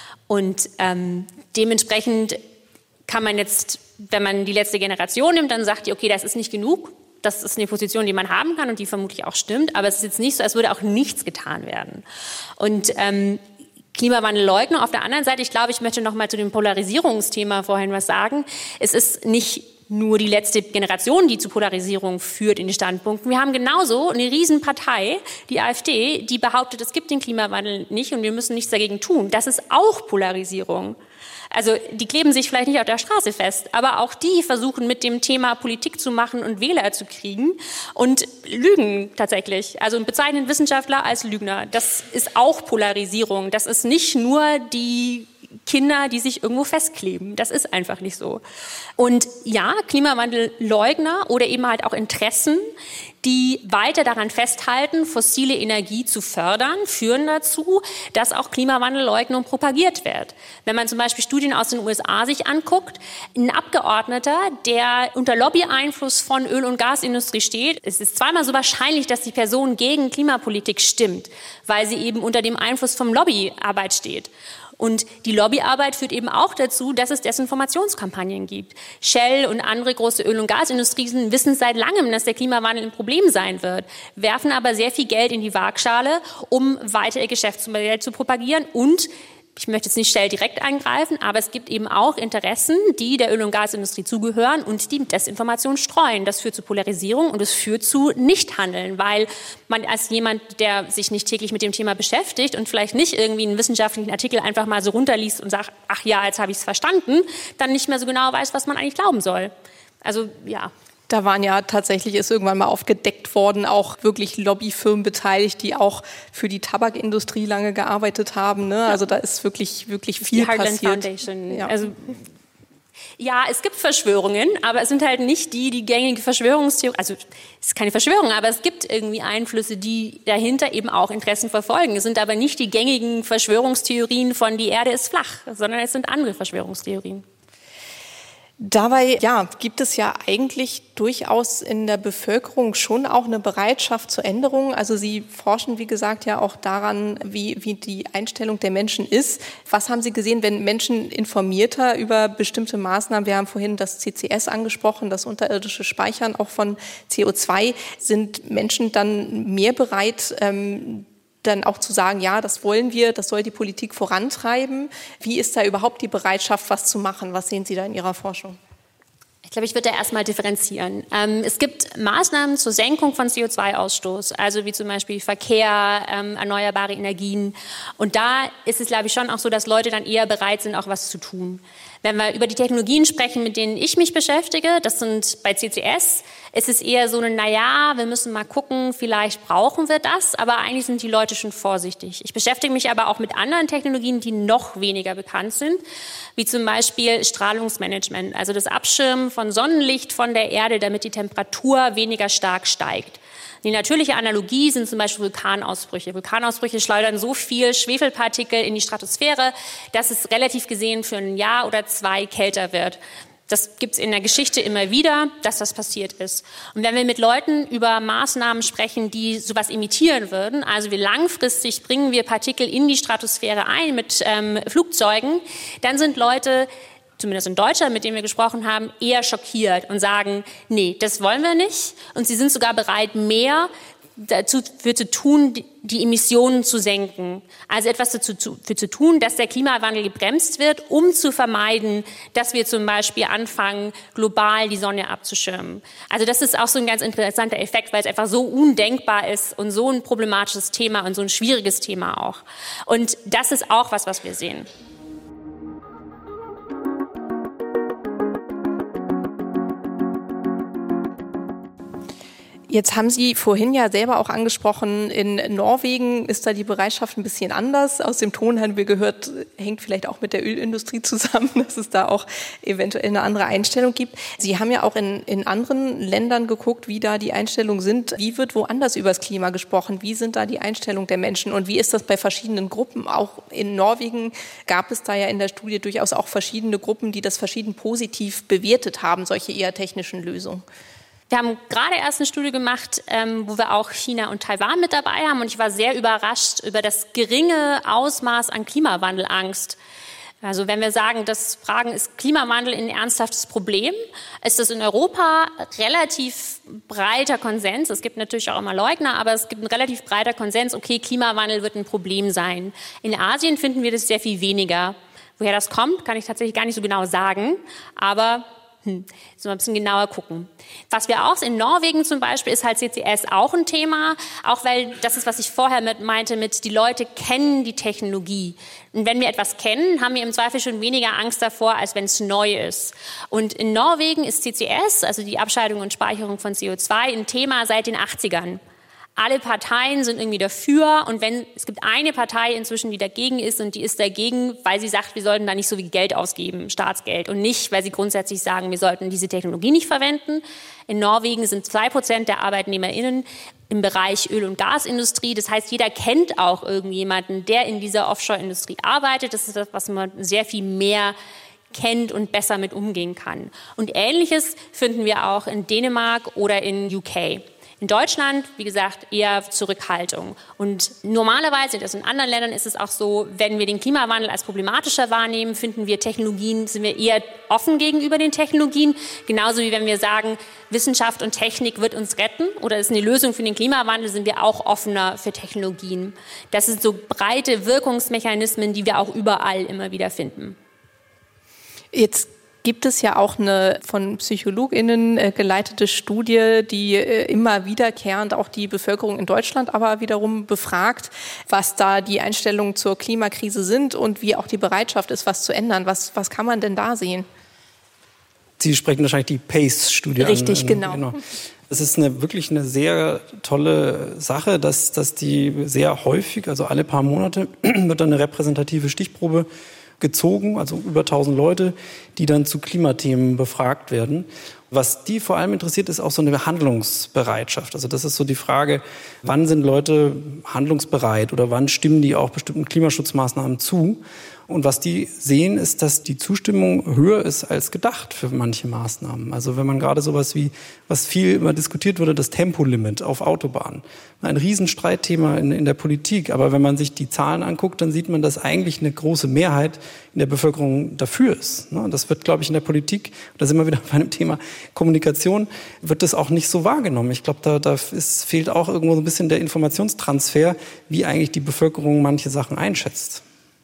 Und dementsprechend kann man jetzt, wenn man die letzte Generation nimmt, dann sagt die, okay, das ist nicht genug. Das ist eine Position, die man haben kann und die vermutlich auch stimmt. Aber es ist jetzt nicht so, als würde auch nichts getan werden. Und Klimawandelleugner auf der anderen Seite, ich glaube, ich möchte noch mal zu dem Polarisierungsthema vorhin was sagen. Es ist nicht nur die letzte Generation, die zu Polarisierung führt in den Standpunkten. Wir haben genauso eine Riesenpartei, die AfD, die behauptet, es gibt den Klimawandel nicht und wir müssen nichts dagegen tun. Das ist auch Polarisierung. Also die kleben sich vielleicht nicht auf der Straße fest, aber auch die versuchen mit dem Thema Politik zu machen und Wähler zu kriegen und lügen tatsächlich. Also bezeichnen Wissenschaftler als Lügner. Das ist auch Polarisierung. Das ist nicht nur die Kinder, die sich irgendwo festkleben. Das ist einfach nicht so. Und ja, Klimawandelleugner oder eben halt auch Interessen, die weiter daran festhalten, fossile Energie zu fördern, führen dazu, dass auch Klimawandelleugnung propagiert wird. Wenn man zum Beispiel Studien aus den USA sich anguckt, ein Abgeordneter, der unter Lobbyeinfluss von Öl- und Gasindustrie steht, es ist zweimal so wahrscheinlich, dass die Person gegen Klimapolitik stimmt, weil sie eben unter dem Einfluss von Lobbyarbeit steht. Und die Lobbyarbeit führt eben auch dazu, dass es Desinformationskampagnen gibt. Shell und andere große Öl- und Gasindustrien wissen seit langem, dass der Klimawandel ein Problem sein wird, werfen aber sehr viel Geld in die Waagschale, um weiter ihr Geschäftsmodell zu propagieren. Und ich möchte jetzt nicht Shell direkt angreifen, aber es gibt eben auch Interessen, die der Öl- und Gasindustrie zugehören und die Desinformation streuen. Das führt zu Polarisierung und es führt zu Nichthandeln, weil man als jemand, der sich nicht täglich mit dem Thema beschäftigt und vielleicht nicht irgendwie einen wissenschaftlichen Artikel einfach mal so runterliest und sagt, ach ja, jetzt habe ich es verstanden, dann nicht mehr so genau weiß, was man eigentlich glauben soll. Also ja. Da waren ja tatsächlich, ist irgendwann mal aufgedeckt worden, auch wirklich Lobbyfirmen beteiligt, die auch für die Tabakindustrie lange gearbeitet haben. Ne? Ja. Also da ist wirklich viel passiert. Die Heartland Foundation. Ja. Also ja, es gibt Verschwörungen, aber es sind halt nicht die gängige Verschwörungstheorie. Also es ist keine Verschwörung, aber es gibt irgendwie Einflüsse, die dahinter eben auch Interessen verfolgen. Es sind aber nicht die gängigen Verschwörungstheorien von die Erde ist flach, sondern es sind andere Verschwörungstheorien. Dabei gibt es ja eigentlich durchaus in der Bevölkerung schon auch eine Bereitschaft zur Änderung. Also Sie forschen, wie gesagt, ja auch daran, wie die Einstellung der Menschen ist. Was haben Sie gesehen, wenn Menschen informierter über bestimmte Maßnahmen, wir haben vorhin das CCS angesprochen, das unterirdische Speichern auch von CO2, sind Menschen dann mehr bereit, dann auch zu sagen, ja, das wollen wir, das soll die Politik vorantreiben. Wie ist da überhaupt die Bereitschaft, was zu machen? Was sehen Sie da in Ihrer Forschung? Ich glaube, ich würde da erstmal differenzieren. Es gibt Maßnahmen zur Senkung von CO2-Ausstoß, also wie zum Beispiel Verkehr, erneuerbare Energien. Und da ist es, glaube ich, schon auch so, dass Leute dann eher bereit sind, auch was zu tun. Wenn wir über die Technologien sprechen, mit denen ich mich beschäftige, das sind bei CCS, ist es eher so wir müssen mal gucken, vielleicht brauchen wir das, aber eigentlich sind die Leute schon vorsichtig. Ich beschäftige mich aber auch mit anderen Technologien, die noch weniger bekannt sind, wie zum Beispiel Strahlungsmanagement, also das Abschirmen von Sonnenlicht von der Erde, damit die Temperatur weniger stark steigt. Die natürliche Analogie sind zum Beispiel Vulkanausbrüche. Vulkanausbrüche schleudern so viel Schwefelpartikel in die Stratosphäre, dass es relativ gesehen für ein Jahr oder 2 kälter wird. Das gibt es in der Geschichte immer wieder, dass das passiert ist. Und wenn wir mit Leuten über Maßnahmen sprechen, die sowas imitieren würden, also wie langfristig bringen wir Partikel in die Stratosphäre ein mit Flugzeugen, dann sind Leute, zumindest in Deutschland, mit denen wir gesprochen haben, eher schockiert und sagen, nee, das wollen wir nicht. Und sie sind sogar bereit, mehr dafür zu tun, die Emissionen zu senken. Also etwas dafür zu tun, dass der Klimawandel gebremst wird, um zu vermeiden, dass wir zum Beispiel anfangen, global die Sonne abzuschirmen. Also das ist auch so ein ganz interessanter Effekt, weil es einfach so undenkbar ist und so ein problematisches Thema und so ein schwieriges Thema auch. Und das ist auch was wir sehen. Jetzt haben Sie vorhin ja selber auch angesprochen, in Norwegen ist da die Bereitschaft ein bisschen anders. Aus dem Ton haben wir gehört, hängt vielleicht auch mit der Ölindustrie zusammen, dass es da auch eventuell eine andere Einstellung gibt. Sie haben ja auch in anderen Ländern geguckt, wie da die Einstellungen sind. Wie wird woanders über das Klima gesprochen? Wie sind da die Einstellungen der Menschen? Und wie ist das bei verschiedenen Gruppen? Auch in Norwegen gab es da ja in der Studie durchaus auch verschiedene Gruppen, die das verschieden positiv bewertet haben, solche eher technischen Lösungen. Wir haben gerade erst eine Studie gemacht, wo wir auch China und Taiwan mit dabei haben. Und ich war sehr überrascht über das geringe Ausmaß an Klimawandelangst. Also wenn wir sagen, ist Klimawandel ein ernsthaftes Problem, ist das in Europa relativ breiter Konsens. Es gibt natürlich auch immer Leugner, aber es gibt ein relativ breiter Konsens, okay, Klimawandel wird ein Problem sein. In Asien finden wir das sehr viel weniger. Woher das kommt, kann ich tatsächlich gar nicht so genau sagen, aber so ein bisschen genauer gucken. Was wir auch in Norwegen zum Beispiel ist halt CCS auch ein Thema, auch weil das ist, was ich vorher meinte, die Leute kennen die Technologie. Und wenn wir etwas kennen, haben wir im Zweifel schon weniger Angst davor, als wenn es neu ist. Und in Norwegen ist CCS, also die Abscheidung und Speicherung von CO2, ein Thema seit den 80ern. Alle Parteien sind irgendwie dafür und es gibt eine Partei inzwischen, die dagegen ist und die ist dagegen, weil sie sagt, wir sollten da nicht so viel Geld ausgeben, Staatsgeld, und nicht, weil sie grundsätzlich sagen, wir sollten diese Technologie nicht verwenden. In Norwegen sind 2% der ArbeitnehmerInnen im Bereich Öl- und Gasindustrie. Das heißt, jeder kennt auch irgendjemanden, der in dieser Offshore-Industrie arbeitet. Das ist das, was man sehr viel mehr kennt und besser mit umgehen kann. Und Ähnliches finden wir auch in Dänemark oder in UK. In Deutschland, wie gesagt, eher Zurückhaltung. Und normalerweise, also in anderen Ländern ist es auch so, wenn wir den Klimawandel als problematischer wahrnehmen, sind wir eher offen gegenüber den Technologien. Genauso wie wenn wir sagen, Wissenschaft und Technik wird uns retten oder ist eine Lösung für den Klimawandel, sind wir auch offener für Technologien. Das sind so breite Wirkungsmechanismen, die wir auch überall immer wieder finden. Jetzt gibt es ja auch eine von PsychologInnen geleitete Studie, die immer wiederkehrend auch die Bevölkerung in Deutschland aber wiederum befragt, was da die Einstellungen zur Klimakrise sind und wie auch die Bereitschaft ist, was zu ändern. Was kann man denn da sehen? Sie sprechen wahrscheinlich die PACE-Studie an. Richtig, genau. Es ist wirklich eine sehr tolle Sache, dass die sehr häufig, also alle paar Monate, wird dann eine repräsentative Stichprobe gezogen, also über 1000 Leute, die dann zu Klimathemen befragt werden. Was die vor allem interessiert, ist auch so eine Handlungsbereitschaft. Also das ist so die Frage, wann sind Leute handlungsbereit oder wann stimmen die auch bestimmten Klimaschutzmaßnahmen zu? Und was die sehen, ist, dass die Zustimmung höher ist als gedacht für manche Maßnahmen. Also wenn man gerade sowas wie, was viel immer diskutiert wurde, das Tempolimit auf Autobahnen. Ein Riesenstreitthema in der Politik. Aber wenn man sich die Zahlen anguckt, dann sieht man, dass eigentlich eine große Mehrheit in der Bevölkerung dafür ist. Das wird, glaube ich, in der Politik, da sind wir wieder bei einem Thema Kommunikation, wird das auch nicht so wahrgenommen. Ich glaube, fehlt auch irgendwo so ein bisschen der Informationstransfer, wie eigentlich die Bevölkerung manche Sachen einschätzt.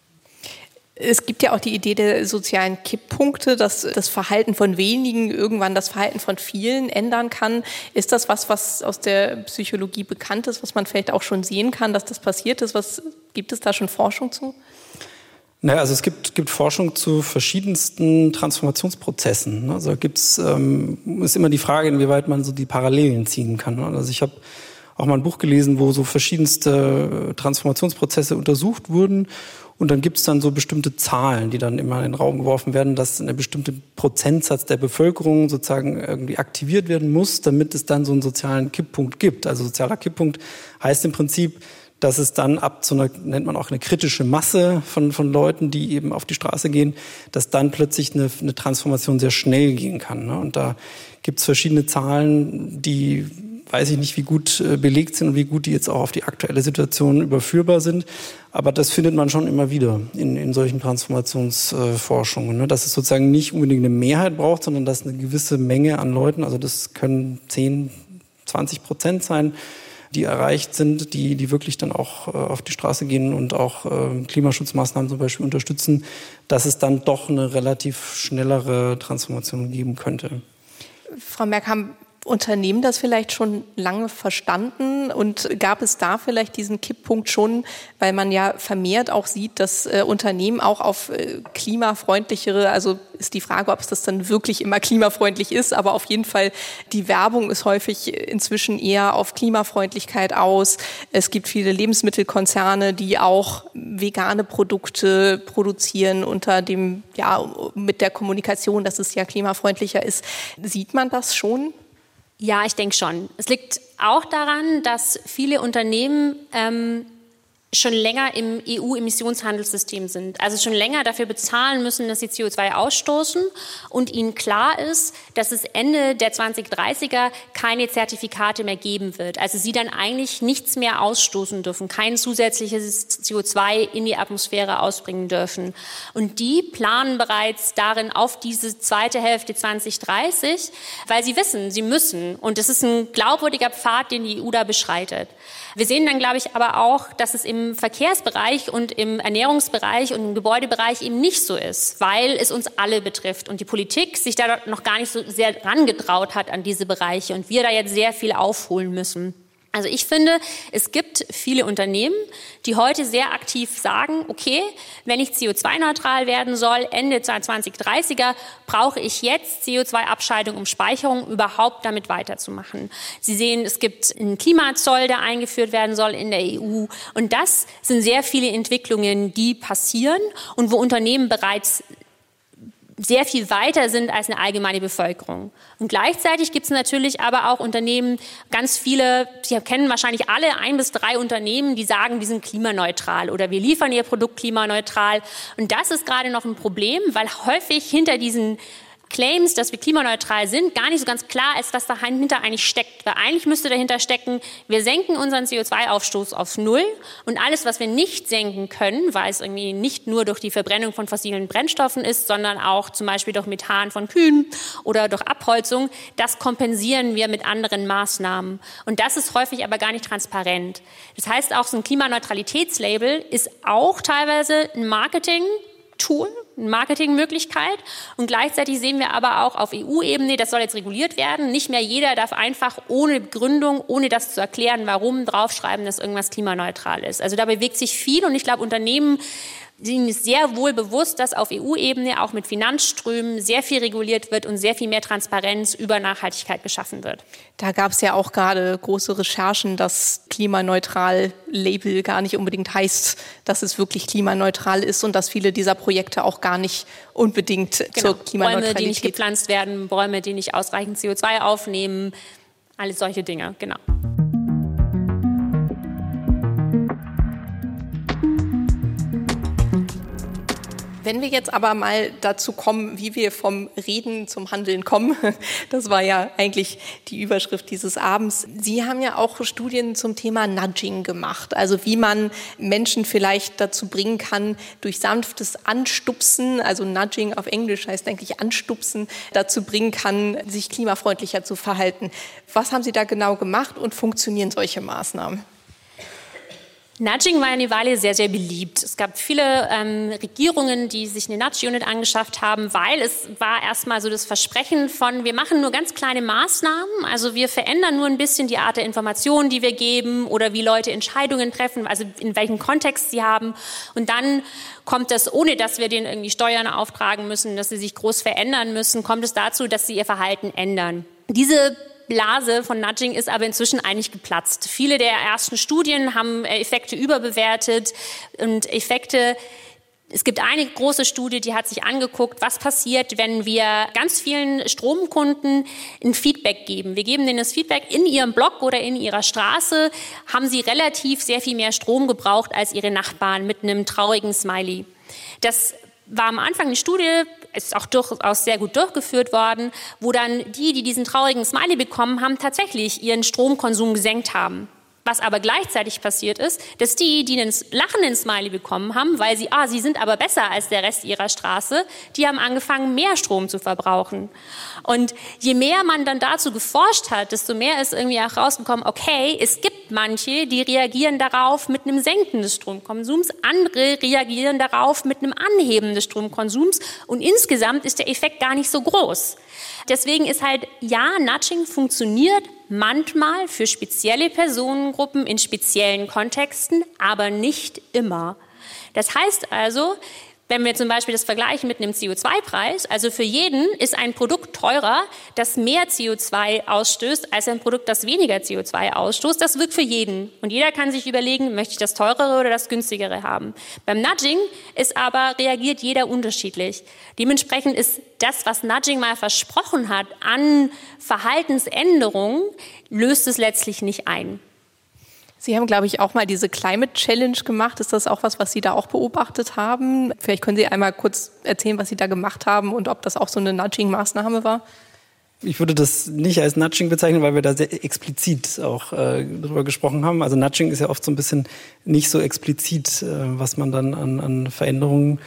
Es gibt ja auch die Idee der sozialen Kipppunkte, dass das Verhalten von wenigen irgendwann das Verhalten von vielen ändern kann. Ist das was aus der Psychologie bekannt ist, was man vielleicht auch schon sehen kann, dass das passiert ist? Gibt es da schon Forschung zu? Naja, also es gibt Forschung zu verschiedensten Transformationsprozessen. Also ist immer die Frage, inwieweit man so die Parallelen ziehen kann. Also ich habe auch mal ein Buch gelesen, wo so verschiedenste Transformationsprozesse untersucht wurden. Und dann gibt es dann so bestimmte Zahlen, die dann immer in den Raum geworfen werden, dass ein bestimmter Prozentsatz der Bevölkerung sozusagen irgendwie aktiviert werden muss, damit es dann so einen sozialen Kipppunkt gibt. Also sozialer Kipppunkt heißt im Prinzip, dass es dann ab so einer, nennt man auch eine kritische Masse von Leuten, die eben auf die Straße gehen, dass dann plötzlich eine Transformation sehr schnell gehen kann. Ne? Und da gibt es verschiedene Zahlen, die weiß ich nicht, wie gut belegt sind und wie gut die jetzt auch auf die aktuelle Situation überführbar sind. Aber das findet man schon immer wieder in solchen Transformationsforschungen, ne? Dass es sozusagen nicht unbedingt eine Mehrheit braucht, sondern dass eine gewisse Menge an Leuten, also das können 10-20% sein, die erreicht sind, die wirklich dann auch auf die Straße gehen und auch Klimaschutzmaßnahmen zum Beispiel unterstützen, dass es dann doch eine relativ schnellere Transformation geben könnte. Frau Merck, haben Unternehmen das vielleicht schon lange verstanden und gab es da vielleicht diesen Kipppunkt schon, weil man ja vermehrt auch sieht, dass Unternehmen auch auf klimafreundlichere, also ist die Frage, ob es das dann wirklich immer klimafreundlich ist, aber auf jeden Fall die Werbung ist häufig inzwischen eher auf Klimafreundlichkeit aus. Es gibt viele Lebensmittelkonzerne, die auch vegane Produkte produzieren unter dem, mit der Kommunikation, dass es ja klimafreundlicher ist. Sieht man das schon? Ja, ich denke schon. Es liegt auch daran, dass viele Unternehmen schon länger im EU-Emissionshandelssystem sind. Also schon länger dafür bezahlen müssen, dass sie CO2 ausstoßen und ihnen klar ist, dass es Ende der 2030er keine Zertifikate mehr geben wird. Also sie dann eigentlich nichts mehr ausstoßen dürfen, kein zusätzliches CO2 in die Atmosphäre ausbringen dürfen. Und die planen bereits darin auf diese zweite Hälfte 2030, weil sie wissen, sie müssen. Und es ist ein glaubwürdiger Pfad, den die EU da beschreitet. Wir sehen dann, glaube ich, aber auch, dass es im Verkehrsbereich und im Ernährungsbereich und im Gebäudebereich eben nicht so ist, weil es uns alle betrifft und die Politik sich da noch gar nicht so sehr rangetraut hat an diese Bereiche und wir da jetzt sehr viel aufholen müssen. Also ich finde, es gibt viele Unternehmen, die heute sehr aktiv sagen, okay, wenn ich CO2-neutral werden soll, Ende der 2030er, brauche ich jetzt CO2-Abscheidung und Speicherung, überhaupt damit weiterzumachen. Sie sehen, es gibt einen Klimazoll, der eingeführt werden soll in der EU. Und das sind sehr viele Entwicklungen, die passieren und wo Unternehmen bereits sehr viel weiter sind als eine allgemeine Bevölkerung. Und gleichzeitig gibt es natürlich aber auch Unternehmen, ganz viele, Sie kennen wahrscheinlich alle 1 bis 3 Unternehmen, die sagen, wir sind klimaneutral oder wir liefern ihr Produkt klimaneutral. Und das ist gerade noch ein Problem, weil häufig hinter diesen Claims, dass wir klimaneutral sind, gar nicht so ganz klar ist, was dahinter eigentlich steckt. Weil eigentlich müsste dahinter stecken, wir senken unseren CO2-Ausstoß auf 0 und alles, was wir nicht senken können, weil es irgendwie nicht nur durch die Verbrennung von fossilen Brennstoffen ist, sondern auch zum Beispiel durch Methan von Kühen oder durch Abholzung, das kompensieren wir mit anderen Maßnahmen. Und das ist häufig aber gar nicht transparent. Das heißt, auch so ein Klimaneutralitätslabel ist auch teilweise ein Marketing-Tool, eine Marketingmöglichkeit. Und gleichzeitig sehen wir aber auch auf EU-Ebene, das soll jetzt reguliert werden. Nicht mehr jeder darf einfach ohne Begründung, ohne das zu erklären, warum, draufschreiben, dass irgendwas klimaneutral ist. Also da bewegt sich viel und ich glaube, Unternehmen sind sehr wohl bewusst, dass auf EU-Ebene auch mit Finanzströmen sehr viel reguliert wird und sehr viel mehr Transparenz über Nachhaltigkeit geschaffen wird. Da gab es ja auch gerade große Recherchen, dass Klimaneutral-Label gar nicht unbedingt heißt, dass es wirklich klimaneutral ist und dass viele dieser Projekte auch gar nicht unbedingt zur Klimaneutralität. Bäume, die nicht gepflanzt werden, Bäume, die nicht ausreichend CO2 aufnehmen, alles solche Dinge, genau. Wenn wir jetzt aber mal dazu kommen, wie wir vom Reden zum Handeln kommen, das war ja eigentlich die Überschrift dieses Abends. Sie haben ja auch Studien zum Thema Nudging gemacht, also wie man Menschen vielleicht dazu bringen kann, durch sanftes Anstupsen, also Nudging auf Englisch heißt eigentlich Anstupsen, dazu bringen kann, sich klimafreundlicher zu verhalten. Was haben Sie da genau gemacht und funktionieren solche Maßnahmen? Nudging war eine Weile sehr, sehr beliebt. Es gab viele Regierungen, die sich eine Nudge-Unit angeschafft haben, weil es war erstmal so das Versprechen von, wir machen nur ganz kleine Maßnahmen, also wir verändern nur ein bisschen die Art der Informationen, die wir geben oder wie Leute Entscheidungen treffen, also in welchem Kontext sie haben. Und dann kommt es, ohne dass wir denen irgendwie Steuern auftragen müssen, dass sie sich groß verändern müssen, kommt es dazu, dass sie ihr Verhalten ändern. Diese Blase von Nudging ist aber inzwischen eigentlich geplatzt. Viele der ersten Studien haben Effekte überbewertet und es gibt eine große Studie, die hat sich angeguckt, was passiert, wenn wir ganz vielen Stromkunden ein Feedback geben. Wir geben denen das Feedback, in ihrem Block oder in ihrer Straße haben sie relativ sehr viel mehr Strom gebraucht als ihre Nachbarn mit einem traurigen Smiley. Das war am Anfang eine Studie, ist auch durchaus sehr gut durchgeführt worden, wo dann die diesen traurigen Smiley bekommen haben, tatsächlich ihren Stromkonsum gesenkt haben. Was aber gleichzeitig passiert ist, dass die einen lachenden Smiley bekommen haben, weil sie sind aber besser als der Rest ihrer Straße, die haben angefangen, mehr Strom zu verbrauchen. Und je mehr man dann dazu geforscht hat, desto mehr ist irgendwie auch rausgekommen, okay, es gibt manche, die reagieren darauf mit einem Senken des Stromkonsums, andere reagieren darauf mit einem Anheben des Stromkonsums und insgesamt ist der Effekt gar nicht so groß. Deswegen ist halt, Nudging funktioniert manchmal für spezielle Personengruppen in speziellen Kontexten, aber nicht immer. Das heißt also, wenn wir zum Beispiel das vergleichen mit einem CO2-Preis, also für jeden ist ein Produkt teurer, das mehr CO2 ausstößt, als ein Produkt, das weniger CO2 ausstößt. Das wirkt für jeden. Und jeder kann sich überlegen, möchte ich das teurere oder das günstigere haben. Beim Nudging reagiert jeder unterschiedlich. Dementsprechend ist das, was Nudging mal versprochen hat an Verhaltensänderungen, löst es letztlich nicht ein. Sie haben, glaube ich, auch mal diese Climate Challenge gemacht. Ist das auch was Sie da auch beobachtet haben? Vielleicht können Sie einmal kurz erzählen, was Sie da gemacht haben und ob das auch so eine Nudging-Maßnahme war? Ich würde das nicht als Nudging bezeichnen, weil wir da sehr explizit auch drüber gesprochen haben. Also Nudging ist ja oft so ein bisschen nicht so explizit, was man dann an Veränderungen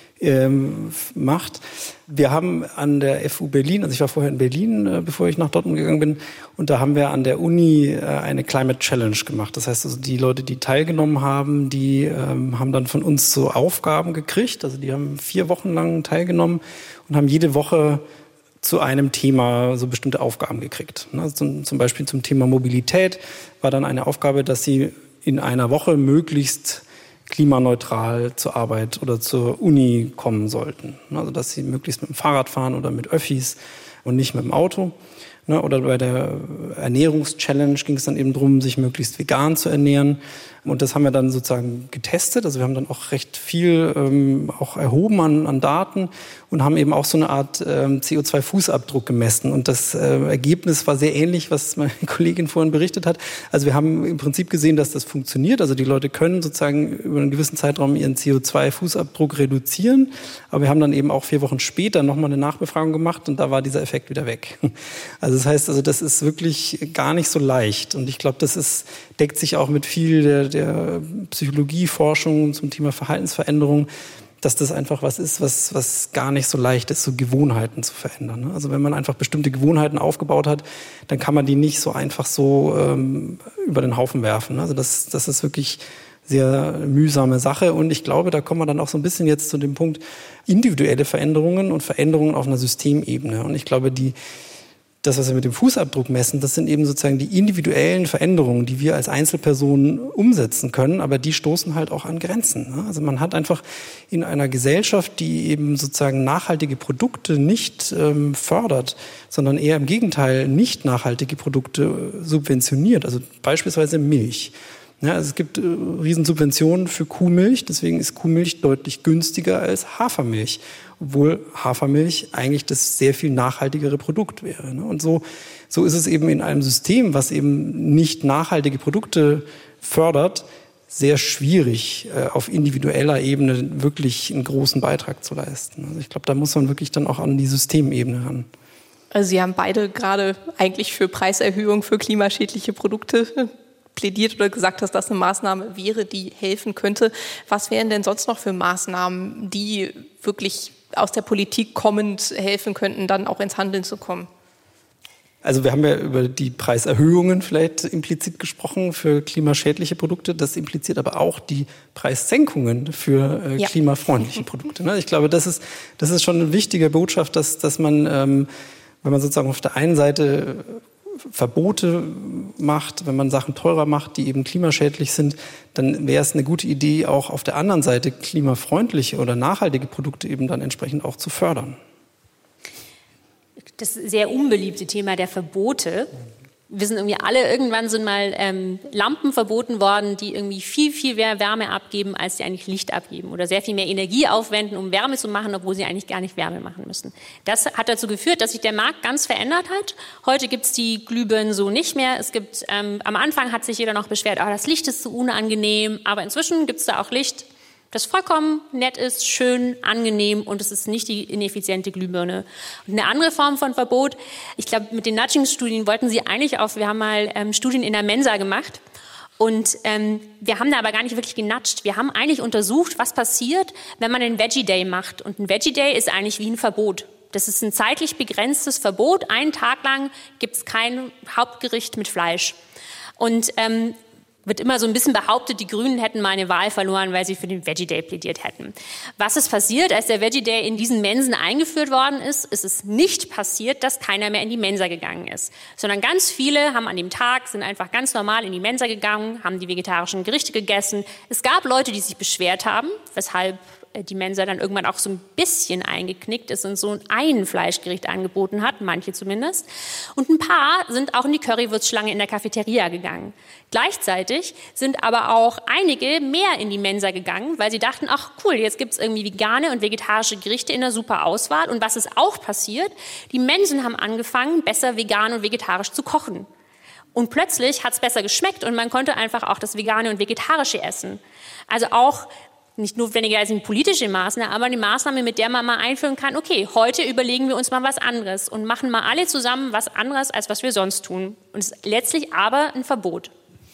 macht. Wir haben an der FU Berlin, also ich war vorher in Berlin, bevor ich nach Dortmund gegangen bin, und da haben wir an der Uni eine Climate Challenge gemacht. Das heißt also, die Leute, die teilgenommen haben, die haben dann von uns so Aufgaben gekriegt. Also die haben 4 Wochen lang teilgenommen und haben jede Woche zu einem Thema so bestimmte Aufgaben gekriegt. Also zum Beispiel zum Thema Mobilität war dann eine Aufgabe, dass sie in einer Woche möglichst klimaneutral zur Arbeit oder zur Uni kommen sollten. Also dass sie möglichst mit dem Fahrrad fahren oder mit Öffis und nicht mit dem Auto. Oder bei der Ernährungschallenge ging es dann eben darum, sich möglichst vegan zu ernähren. Und das haben wir dann sozusagen getestet. Also wir haben dann auch recht viel auch erhoben an Daten und haben eben auch so eine Art CO2-Fußabdruck gemessen. Und das Ergebnis war sehr ähnlich, was meine Kollegin vorhin berichtet hat. Also wir haben im Prinzip gesehen, dass das funktioniert. Also die Leute können sozusagen über einen gewissen Zeitraum ihren CO2-Fußabdruck reduzieren. Aber wir haben dann eben auch 4 Wochen später nochmal eine Nachbefragung gemacht und da war dieser Effekt wieder weg. Also das heißt, das ist wirklich gar nicht so leicht. Und ich glaube, deckt sich auch mit viel der Psychologieforschung zum Thema Verhaltensveränderung, dass das einfach was ist, was gar nicht so leicht ist, so Gewohnheiten zu verändern. Also wenn man einfach bestimmte Gewohnheiten aufgebaut hat, dann kann man die nicht so einfach so über den Haufen werfen. Also das ist wirklich sehr mühsame Sache. Und ich glaube, da kommen wir dann auch so ein bisschen jetzt zu dem Punkt individuelle Veränderungen und Veränderungen auf einer Systemebene. Und ich glaube, das, was wir mit dem Fußabdruck messen, das sind eben sozusagen die individuellen Veränderungen, die wir als Einzelpersonen umsetzen können, aber die stoßen halt auch an Grenzen. Also man hat einfach in einer Gesellschaft, die eben sozusagen nachhaltige Produkte nicht fördert, sondern eher im Gegenteil nicht nachhaltige Produkte subventioniert, also beispielsweise Milch. Ja, also es gibt Riesensubventionen für Kuhmilch, deswegen ist Kuhmilch deutlich günstiger als Hafermilch, obwohl Hafermilch eigentlich das sehr viel nachhaltigere Produkt wäre. Und so ist es eben in einem System, was eben nicht nachhaltige Produkte fördert, sehr schwierig, auf individueller Ebene wirklich einen großen Beitrag zu leisten. Also ich glaube, da muss man wirklich dann auch an die Systemebene ran. Also Sie haben beide gerade eigentlich für Preiserhöhung für klimaschädliche Produkte plädiert oder gesagt, dass das eine Maßnahme wäre, die helfen könnte. Was wären denn sonst noch für Maßnahmen, die wirklich aus der Politik kommend helfen könnten, dann auch ins Handeln zu kommen? Also wir haben ja über die Preiserhöhungen vielleicht implizit gesprochen für klimaschädliche Produkte. Das impliziert aber auch die Preissenkungen für klimafreundliche Produkte. Ich glaube, das ist schon eine wichtige Botschaft, dass man, wenn man sozusagen auf der einen Seite Verbote macht, wenn man Sachen teurer macht, die eben klimaschädlich sind, dann wäre es eine gute Idee, auch auf der anderen Seite klimafreundliche oder nachhaltige Produkte eben dann entsprechend auch zu fördern. Das sehr unbeliebte Thema der Verbote. Wir sind irgendwie alle, irgendwann sind mal Lampen verboten worden, die irgendwie viel, viel mehr Wärme abgeben, als sie eigentlich Licht abgeben. Oder sehr viel mehr Energie aufwenden, um Wärme zu machen, obwohl sie eigentlich gar nicht Wärme machen müssen. Das hat dazu geführt, dass sich der Markt ganz verändert hat. Heute gibt es die Glühbirnen so nicht mehr. Es gibt, am Anfang hat sich jeder noch beschwert, das Licht ist so unangenehm. Aber inzwischen gibt es da auch Licht, das vollkommen nett ist, schön, angenehm und es ist nicht die ineffiziente Glühbirne. Und eine andere Form von Verbot, ich glaube, mit den Nudging-Studien wollten sie eigentlich wir haben mal Studien in der Mensa gemacht Und wir haben da aber gar nicht wirklich genatscht. Wir haben eigentlich untersucht, was passiert, wenn man einen Veggie Day macht. Und ein Veggie Day ist eigentlich wie ein Verbot. Das ist ein zeitlich begrenztes Verbot. Einen Tag lang gibt es kein Hauptgericht mit Fleisch. Und wird immer so ein bisschen behauptet, die Grünen hätten mal eine Wahl verloren, weil sie für den Veggie Day plädiert hätten. Was ist passiert, als der Veggie Day in diesen Mensen eingeführt worden ist? Ist es nicht passiert, dass keiner mehr in die Mensa gegangen ist, sondern ganz viele haben an dem Tag, sind einfach ganz normal in die Mensa gegangen, haben die vegetarischen Gerichte gegessen. Es gab Leute, die sich beschwert haben, weshalb die Mensa dann irgendwann auch so ein bisschen eingeknickt ist und so ein Fleischgericht angeboten hat, manche zumindest. Und ein paar sind auch in die Currywurstschlange in der Cafeteria gegangen. Gleichzeitig sind aber auch einige mehr in die Mensa gegangen, weil sie dachten, ach cool, jetzt gibt's irgendwie vegane und vegetarische Gerichte in der super Auswahl. Und was ist auch passiert? Die Mensen haben angefangen, besser vegan und vegetarisch zu kochen. Und plötzlich hat's besser geschmeckt und man konnte einfach auch das Vegane und Vegetarische essen. Also auch nicht notwendiger als eine politische Maßnahme, aber eine Maßnahme, mit der man mal einführen kann, okay, heute überlegen wir uns mal was anderes und machen mal alle zusammen was anderes, als was wir sonst tun. Und es ist letztlich aber ein Verbot.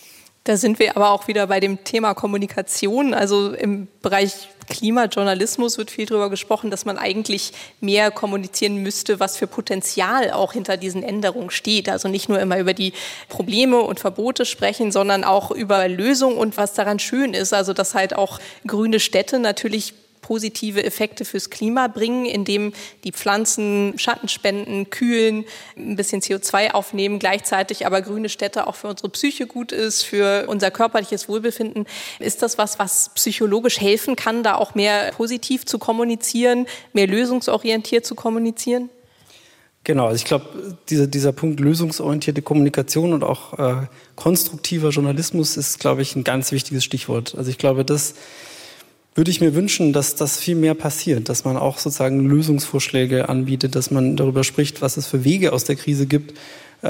Da sind wir aber auch wieder bei dem Thema Kommunikation. Also im Bereich Klimajournalismus wird viel darüber gesprochen, dass man eigentlich mehr kommunizieren müsste, was für Potenzial auch hinter diesen Änderungen steht. Also nicht nur immer über die Probleme und Verbote sprechen, sondern auch über Lösungen und was daran schön ist. Also dass halt auch grüne Städte natürlich positive Effekte fürs Klima bringen, indem die Pflanzen Schatten spenden, kühlen, ein bisschen CO2 aufnehmen, gleichzeitig aber grüne Städte auch für unsere Psyche gut ist, für unser körperliches Wohlbefinden. Ist das was psychologisch helfen kann, da auch mehr positiv zu kommunizieren, mehr lösungsorientiert zu kommunizieren? Genau, also ich glaube, dieser Punkt lösungsorientierte Kommunikation und auch konstruktiver Journalismus ist, glaube ich, ein ganz wichtiges Stichwort. Also ich glaube, das würde ich mir wünschen, dass das viel mehr passiert, dass man auch sozusagen Lösungsvorschläge anbietet, dass man darüber spricht, was es für Wege aus der Krise gibt.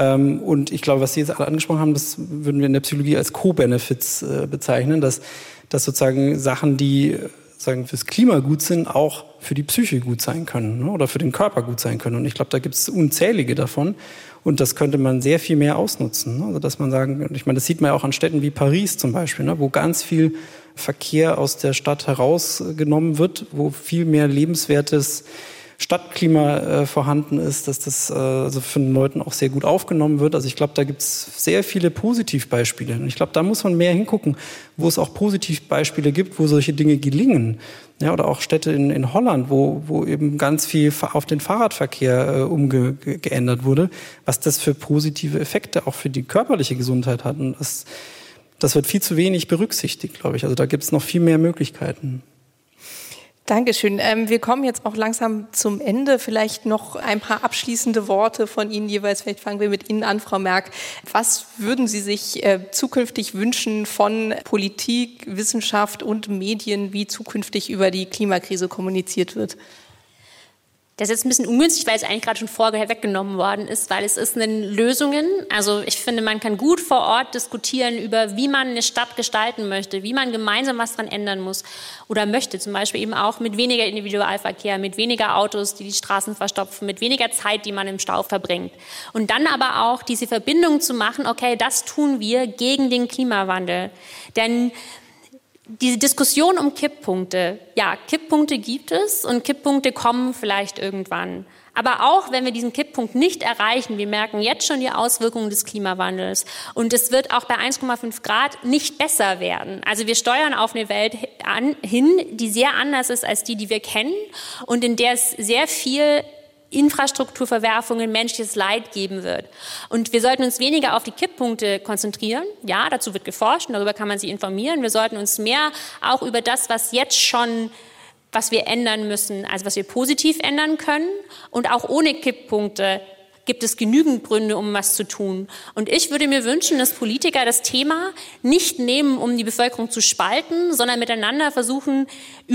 Und ich glaube, was Sie jetzt alle angesprochen haben, das würden wir in der Psychologie als Co-Benefits bezeichnen, dass sozusagen Sachen, die sagen fürs Klima gut sind, auch für die Psyche gut sein können, ne? Oder für den Körper gut sein können. Und ich glaube, da gibt es unzählige davon. Und das könnte man sehr viel mehr ausnutzen. Ne? Also dass man sagen, ich meine, das sieht man ja auch an Städten wie Paris zum Beispiel, ne? Wo ganz viel Verkehr aus der Stadt herausgenommen wird, wo viel mehr lebenswertes Stadtklima vorhanden ist, dass das also von den Leuten auch sehr gut aufgenommen wird. Also ich glaube, da gibt es sehr viele Positivbeispiele. Und ich glaube, da muss man mehr hingucken, wo es auch Positivbeispiele gibt, wo solche Dinge gelingen. Ja, oder auch Städte in Holland, wo eben ganz viel auf den Fahrradverkehr umgeändert wurde, was das für positive Effekte auch für die körperliche Gesundheit hat. Und das wird viel zu wenig berücksichtigt, glaube ich. Also da gibt es noch viel mehr Möglichkeiten. Dankeschön. Wir kommen jetzt auch langsam zum Ende. Vielleicht noch ein paar abschließende Worte von Ihnen jeweils. Vielleicht fangen wir mit Ihnen an, Frau Merck. Was würden Sie sich zukünftig wünschen von Politik, Wissenschaft und Medien, wie zukünftig über die Klimakrise kommuniziert wird? Das ist jetzt ein bisschen ungünstig, weil es eigentlich gerade schon vorher weggenommen worden ist, weil es ist eine Lösungen. Also ich finde, man kann gut vor Ort diskutieren über, wie man eine Stadt gestalten möchte, wie man gemeinsam was dran ändern muss oder möchte. Zum Beispiel eben auch mit weniger Individualverkehr, mit weniger Autos, die Straßen verstopfen, mit weniger Zeit, die man im Stau verbringt. Und dann aber auch diese Verbindung zu machen, okay, das tun wir gegen den Klimawandel. Denn diese Diskussion um Kipppunkte, ja, Kipppunkte gibt es und Kipppunkte kommen vielleicht irgendwann. Aber auch wenn wir diesen Kipppunkt nicht erreichen, wir merken jetzt schon die Auswirkungen des Klimawandels und es wird auch bei 1,5 Grad nicht besser werden. Also wir steuern auf eine Welt hin, die sehr anders ist als die wir kennen und in der es sehr viel Infrastrukturverwerfungen, menschliches Leid geben wird. Und wir sollten uns weniger auf die Kipppunkte konzentrieren. Ja, dazu wird geforscht und darüber kann man sich informieren. Wir sollten uns mehr auch über das, was jetzt schon, was wir ändern müssen, also was wir positiv ändern können. Und auch ohne Kipppunkte gibt es genügend Gründe, um was zu tun. Und ich würde mir wünschen, dass Politiker das Thema nicht nehmen, um die Bevölkerung zu spalten, sondern miteinander versuchen,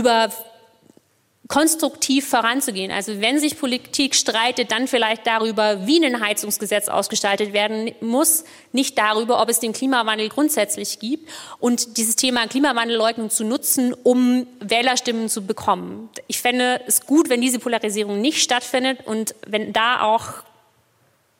konstruktiv voranzugehen. Also wenn sich Politik streitet, dann vielleicht darüber, wie ein Heizungsgesetz ausgestaltet werden muss, nicht darüber, ob es den Klimawandel grundsätzlich gibt und dieses Thema Klimawandelleugnung zu nutzen, um Wählerstimmen zu bekommen. Ich fände es gut, wenn diese Polarisierung nicht stattfindet und wenn da auch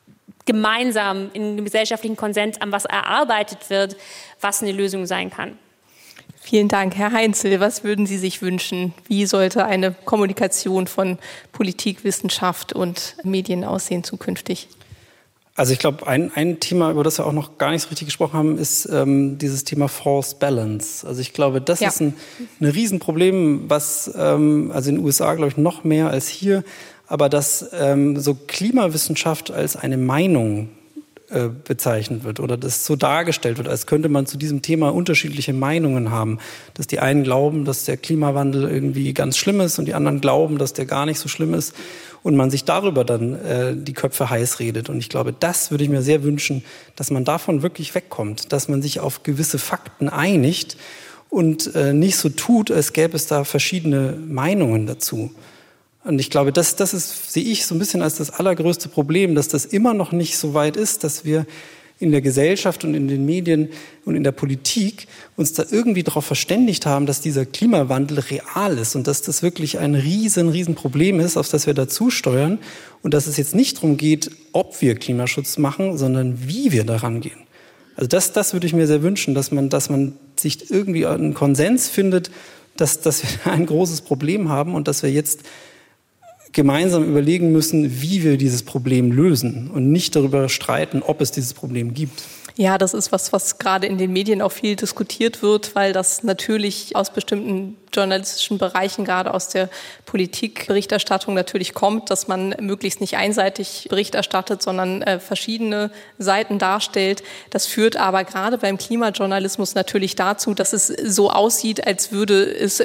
gemeinsam in gesellschaftlichen Konsens an was erarbeitet wird, was eine Lösung sein kann. Vielen Dank. Herr Heinzel, was würden Sie sich wünschen? Wie sollte eine Kommunikation von Politik, Wissenschaft und Medien aussehen zukünftig? Also ich glaube, ein Thema, über das wir auch noch gar nicht so richtig gesprochen haben, ist dieses Thema False Balance. Also ich glaube, das ist ein Riesenproblem, was also in den USA, glaube ich, noch mehr als hier, aber dass so Klimawissenschaft als eine Meinung bezeichnet wird oder das so dargestellt wird, als könnte man zu diesem Thema unterschiedliche Meinungen haben. Dass die einen glauben, dass der Klimawandel irgendwie ganz schlimm ist und die anderen glauben, dass der gar nicht so schlimm ist und man sich darüber dann die Köpfe heiß redet. Und ich glaube, das würde ich mir sehr wünschen, dass man davon wirklich wegkommt, dass man sich auf gewisse Fakten einigt und nicht so tut, als gäbe es da verschiedene Meinungen dazu. Und ich glaube, das sehe ich so ein bisschen als das allergrößte Problem, dass das immer noch nicht so weit ist, dass wir in der Gesellschaft und in den Medien und in der Politik uns da irgendwie darauf verständigt haben, dass dieser Klimawandel real ist und dass das wirklich ein riesen Problem ist, auf das wir dazu steuern und dass es jetzt nicht darum geht, ob wir Klimaschutz machen, sondern wie wir daran gehen. Also das würde ich mir sehr wünschen, dass man sich irgendwie einen Konsens findet, dass wir ein großes Problem haben und dass wir jetzt gemeinsam überlegen müssen, wie wir dieses Problem lösen und nicht darüber streiten, ob es dieses Problem gibt. Ja, das ist was gerade in den Medien auch viel diskutiert wird, weil das natürlich aus bestimmten journalistischen Bereichen, gerade aus der Politikberichterstattung natürlich kommt, dass man möglichst nicht einseitig Bericht erstattet, sondern verschiedene Seiten darstellt. Das führt aber gerade beim Klimajournalismus natürlich dazu, dass es so aussieht, als würde es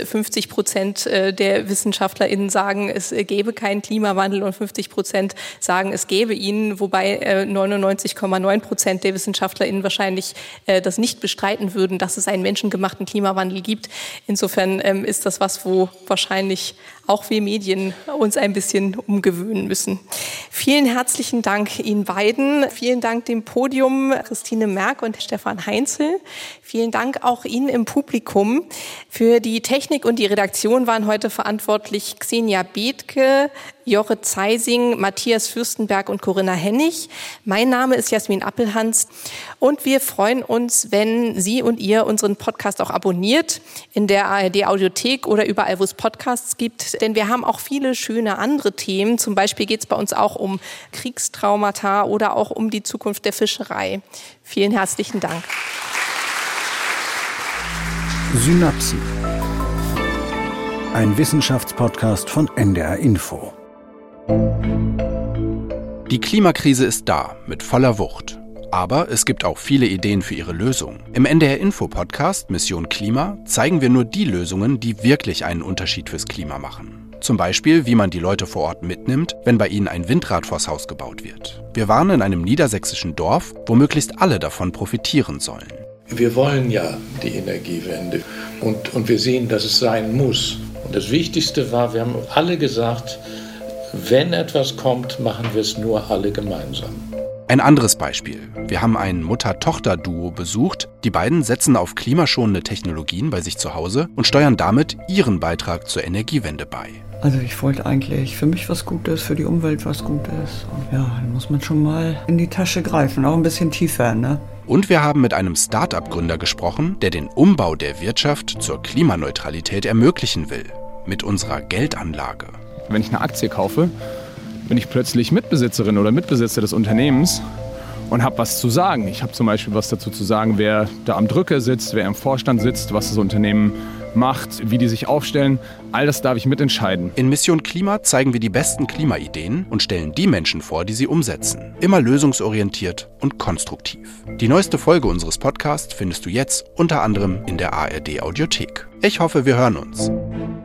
50% der WissenschaftlerInnen sagen, es gäbe keinen Klimawandel und 50% sagen, es gäbe ihn, wobei 99,9% der WissenschaftlerInnen wahrscheinlich das nicht bestreiten würden, dass es einen menschengemachten Klimawandel gibt. Insofern ist das was, wo wahrscheinlich auch wir Medien uns ein bisschen umgewöhnen müssen. Vielen herzlichen Dank Ihnen beiden. Vielen Dank dem Podium, Christine Merck und Stefan Heinzel. Vielen Dank auch Ihnen im Publikum. Für die Technik und die Redaktion waren heute verantwortlich Xenia Bethke, Joche Zeising, Matthias Fürstenberg und Corinna Hennig. Mein Name ist Jasmin Appelhans und wir freuen uns, wenn Sie und ihr unseren Podcast auch abonniert in der ARD Audiothek oder überall, wo es Podcasts gibt. Denn wir haben auch viele schöne andere Themen. Zum Beispiel geht es bei uns auch um Kriegstraumata oder auch um die Zukunft der Fischerei. Vielen herzlichen Dank. Synapsen. Ein Wissenschaftspodcast von NDR Info. Die Klimakrise ist da, mit voller Wucht. Aber es gibt auch viele Ideen für ihre Lösung. Im NDR-Info-Podcast Mission Klima zeigen wir nur die Lösungen, die wirklich einen Unterschied fürs Klima machen. Zum Beispiel, wie man die Leute vor Ort mitnimmt, wenn bei ihnen ein Windrad vors Haus gebaut wird. Wir waren in einem niedersächsischen Dorf, wo möglichst alle davon profitieren sollen. Wir wollen ja die Energiewende und wir sehen, dass es sein muss. Und das Wichtigste war, wir haben alle gesagt, wenn etwas kommt, machen wir es nur alle gemeinsam. Ein anderes Beispiel. Wir haben ein Mutter-Tochter-Duo besucht. Die beiden setzen auf klimaschonende Technologien bei sich zu Hause und steuern damit ihren Beitrag zur Energiewende bei. Also ich wollte eigentlich für mich was Gutes, für die Umwelt was Gutes. Und ja, dann muss man schon mal in die Tasche greifen, auch ein bisschen tiefer, ne? Und wir haben mit einem Start-up-Gründer gesprochen, der den Umbau der Wirtschaft zur Klimaneutralität ermöglichen will. Mit unserer Geldanlage. Wenn ich eine Aktie kaufe, bin ich plötzlich Mitbesitzerin oder Mitbesitzer des Unternehmens und habe was zu sagen. Ich habe zum Beispiel was dazu zu sagen, wer da am Drücker sitzt, wer im Vorstand sitzt, was das Unternehmen macht, wie die sich aufstellen. All das darf ich mitentscheiden. In Mission Klima zeigen wir die besten Klimaideen und stellen die Menschen vor, die sie umsetzen. Immer lösungsorientiert und konstruktiv. Die neueste Folge unseres Podcasts findest du jetzt unter anderem in der ARD Audiothek. Ich hoffe, wir hören uns.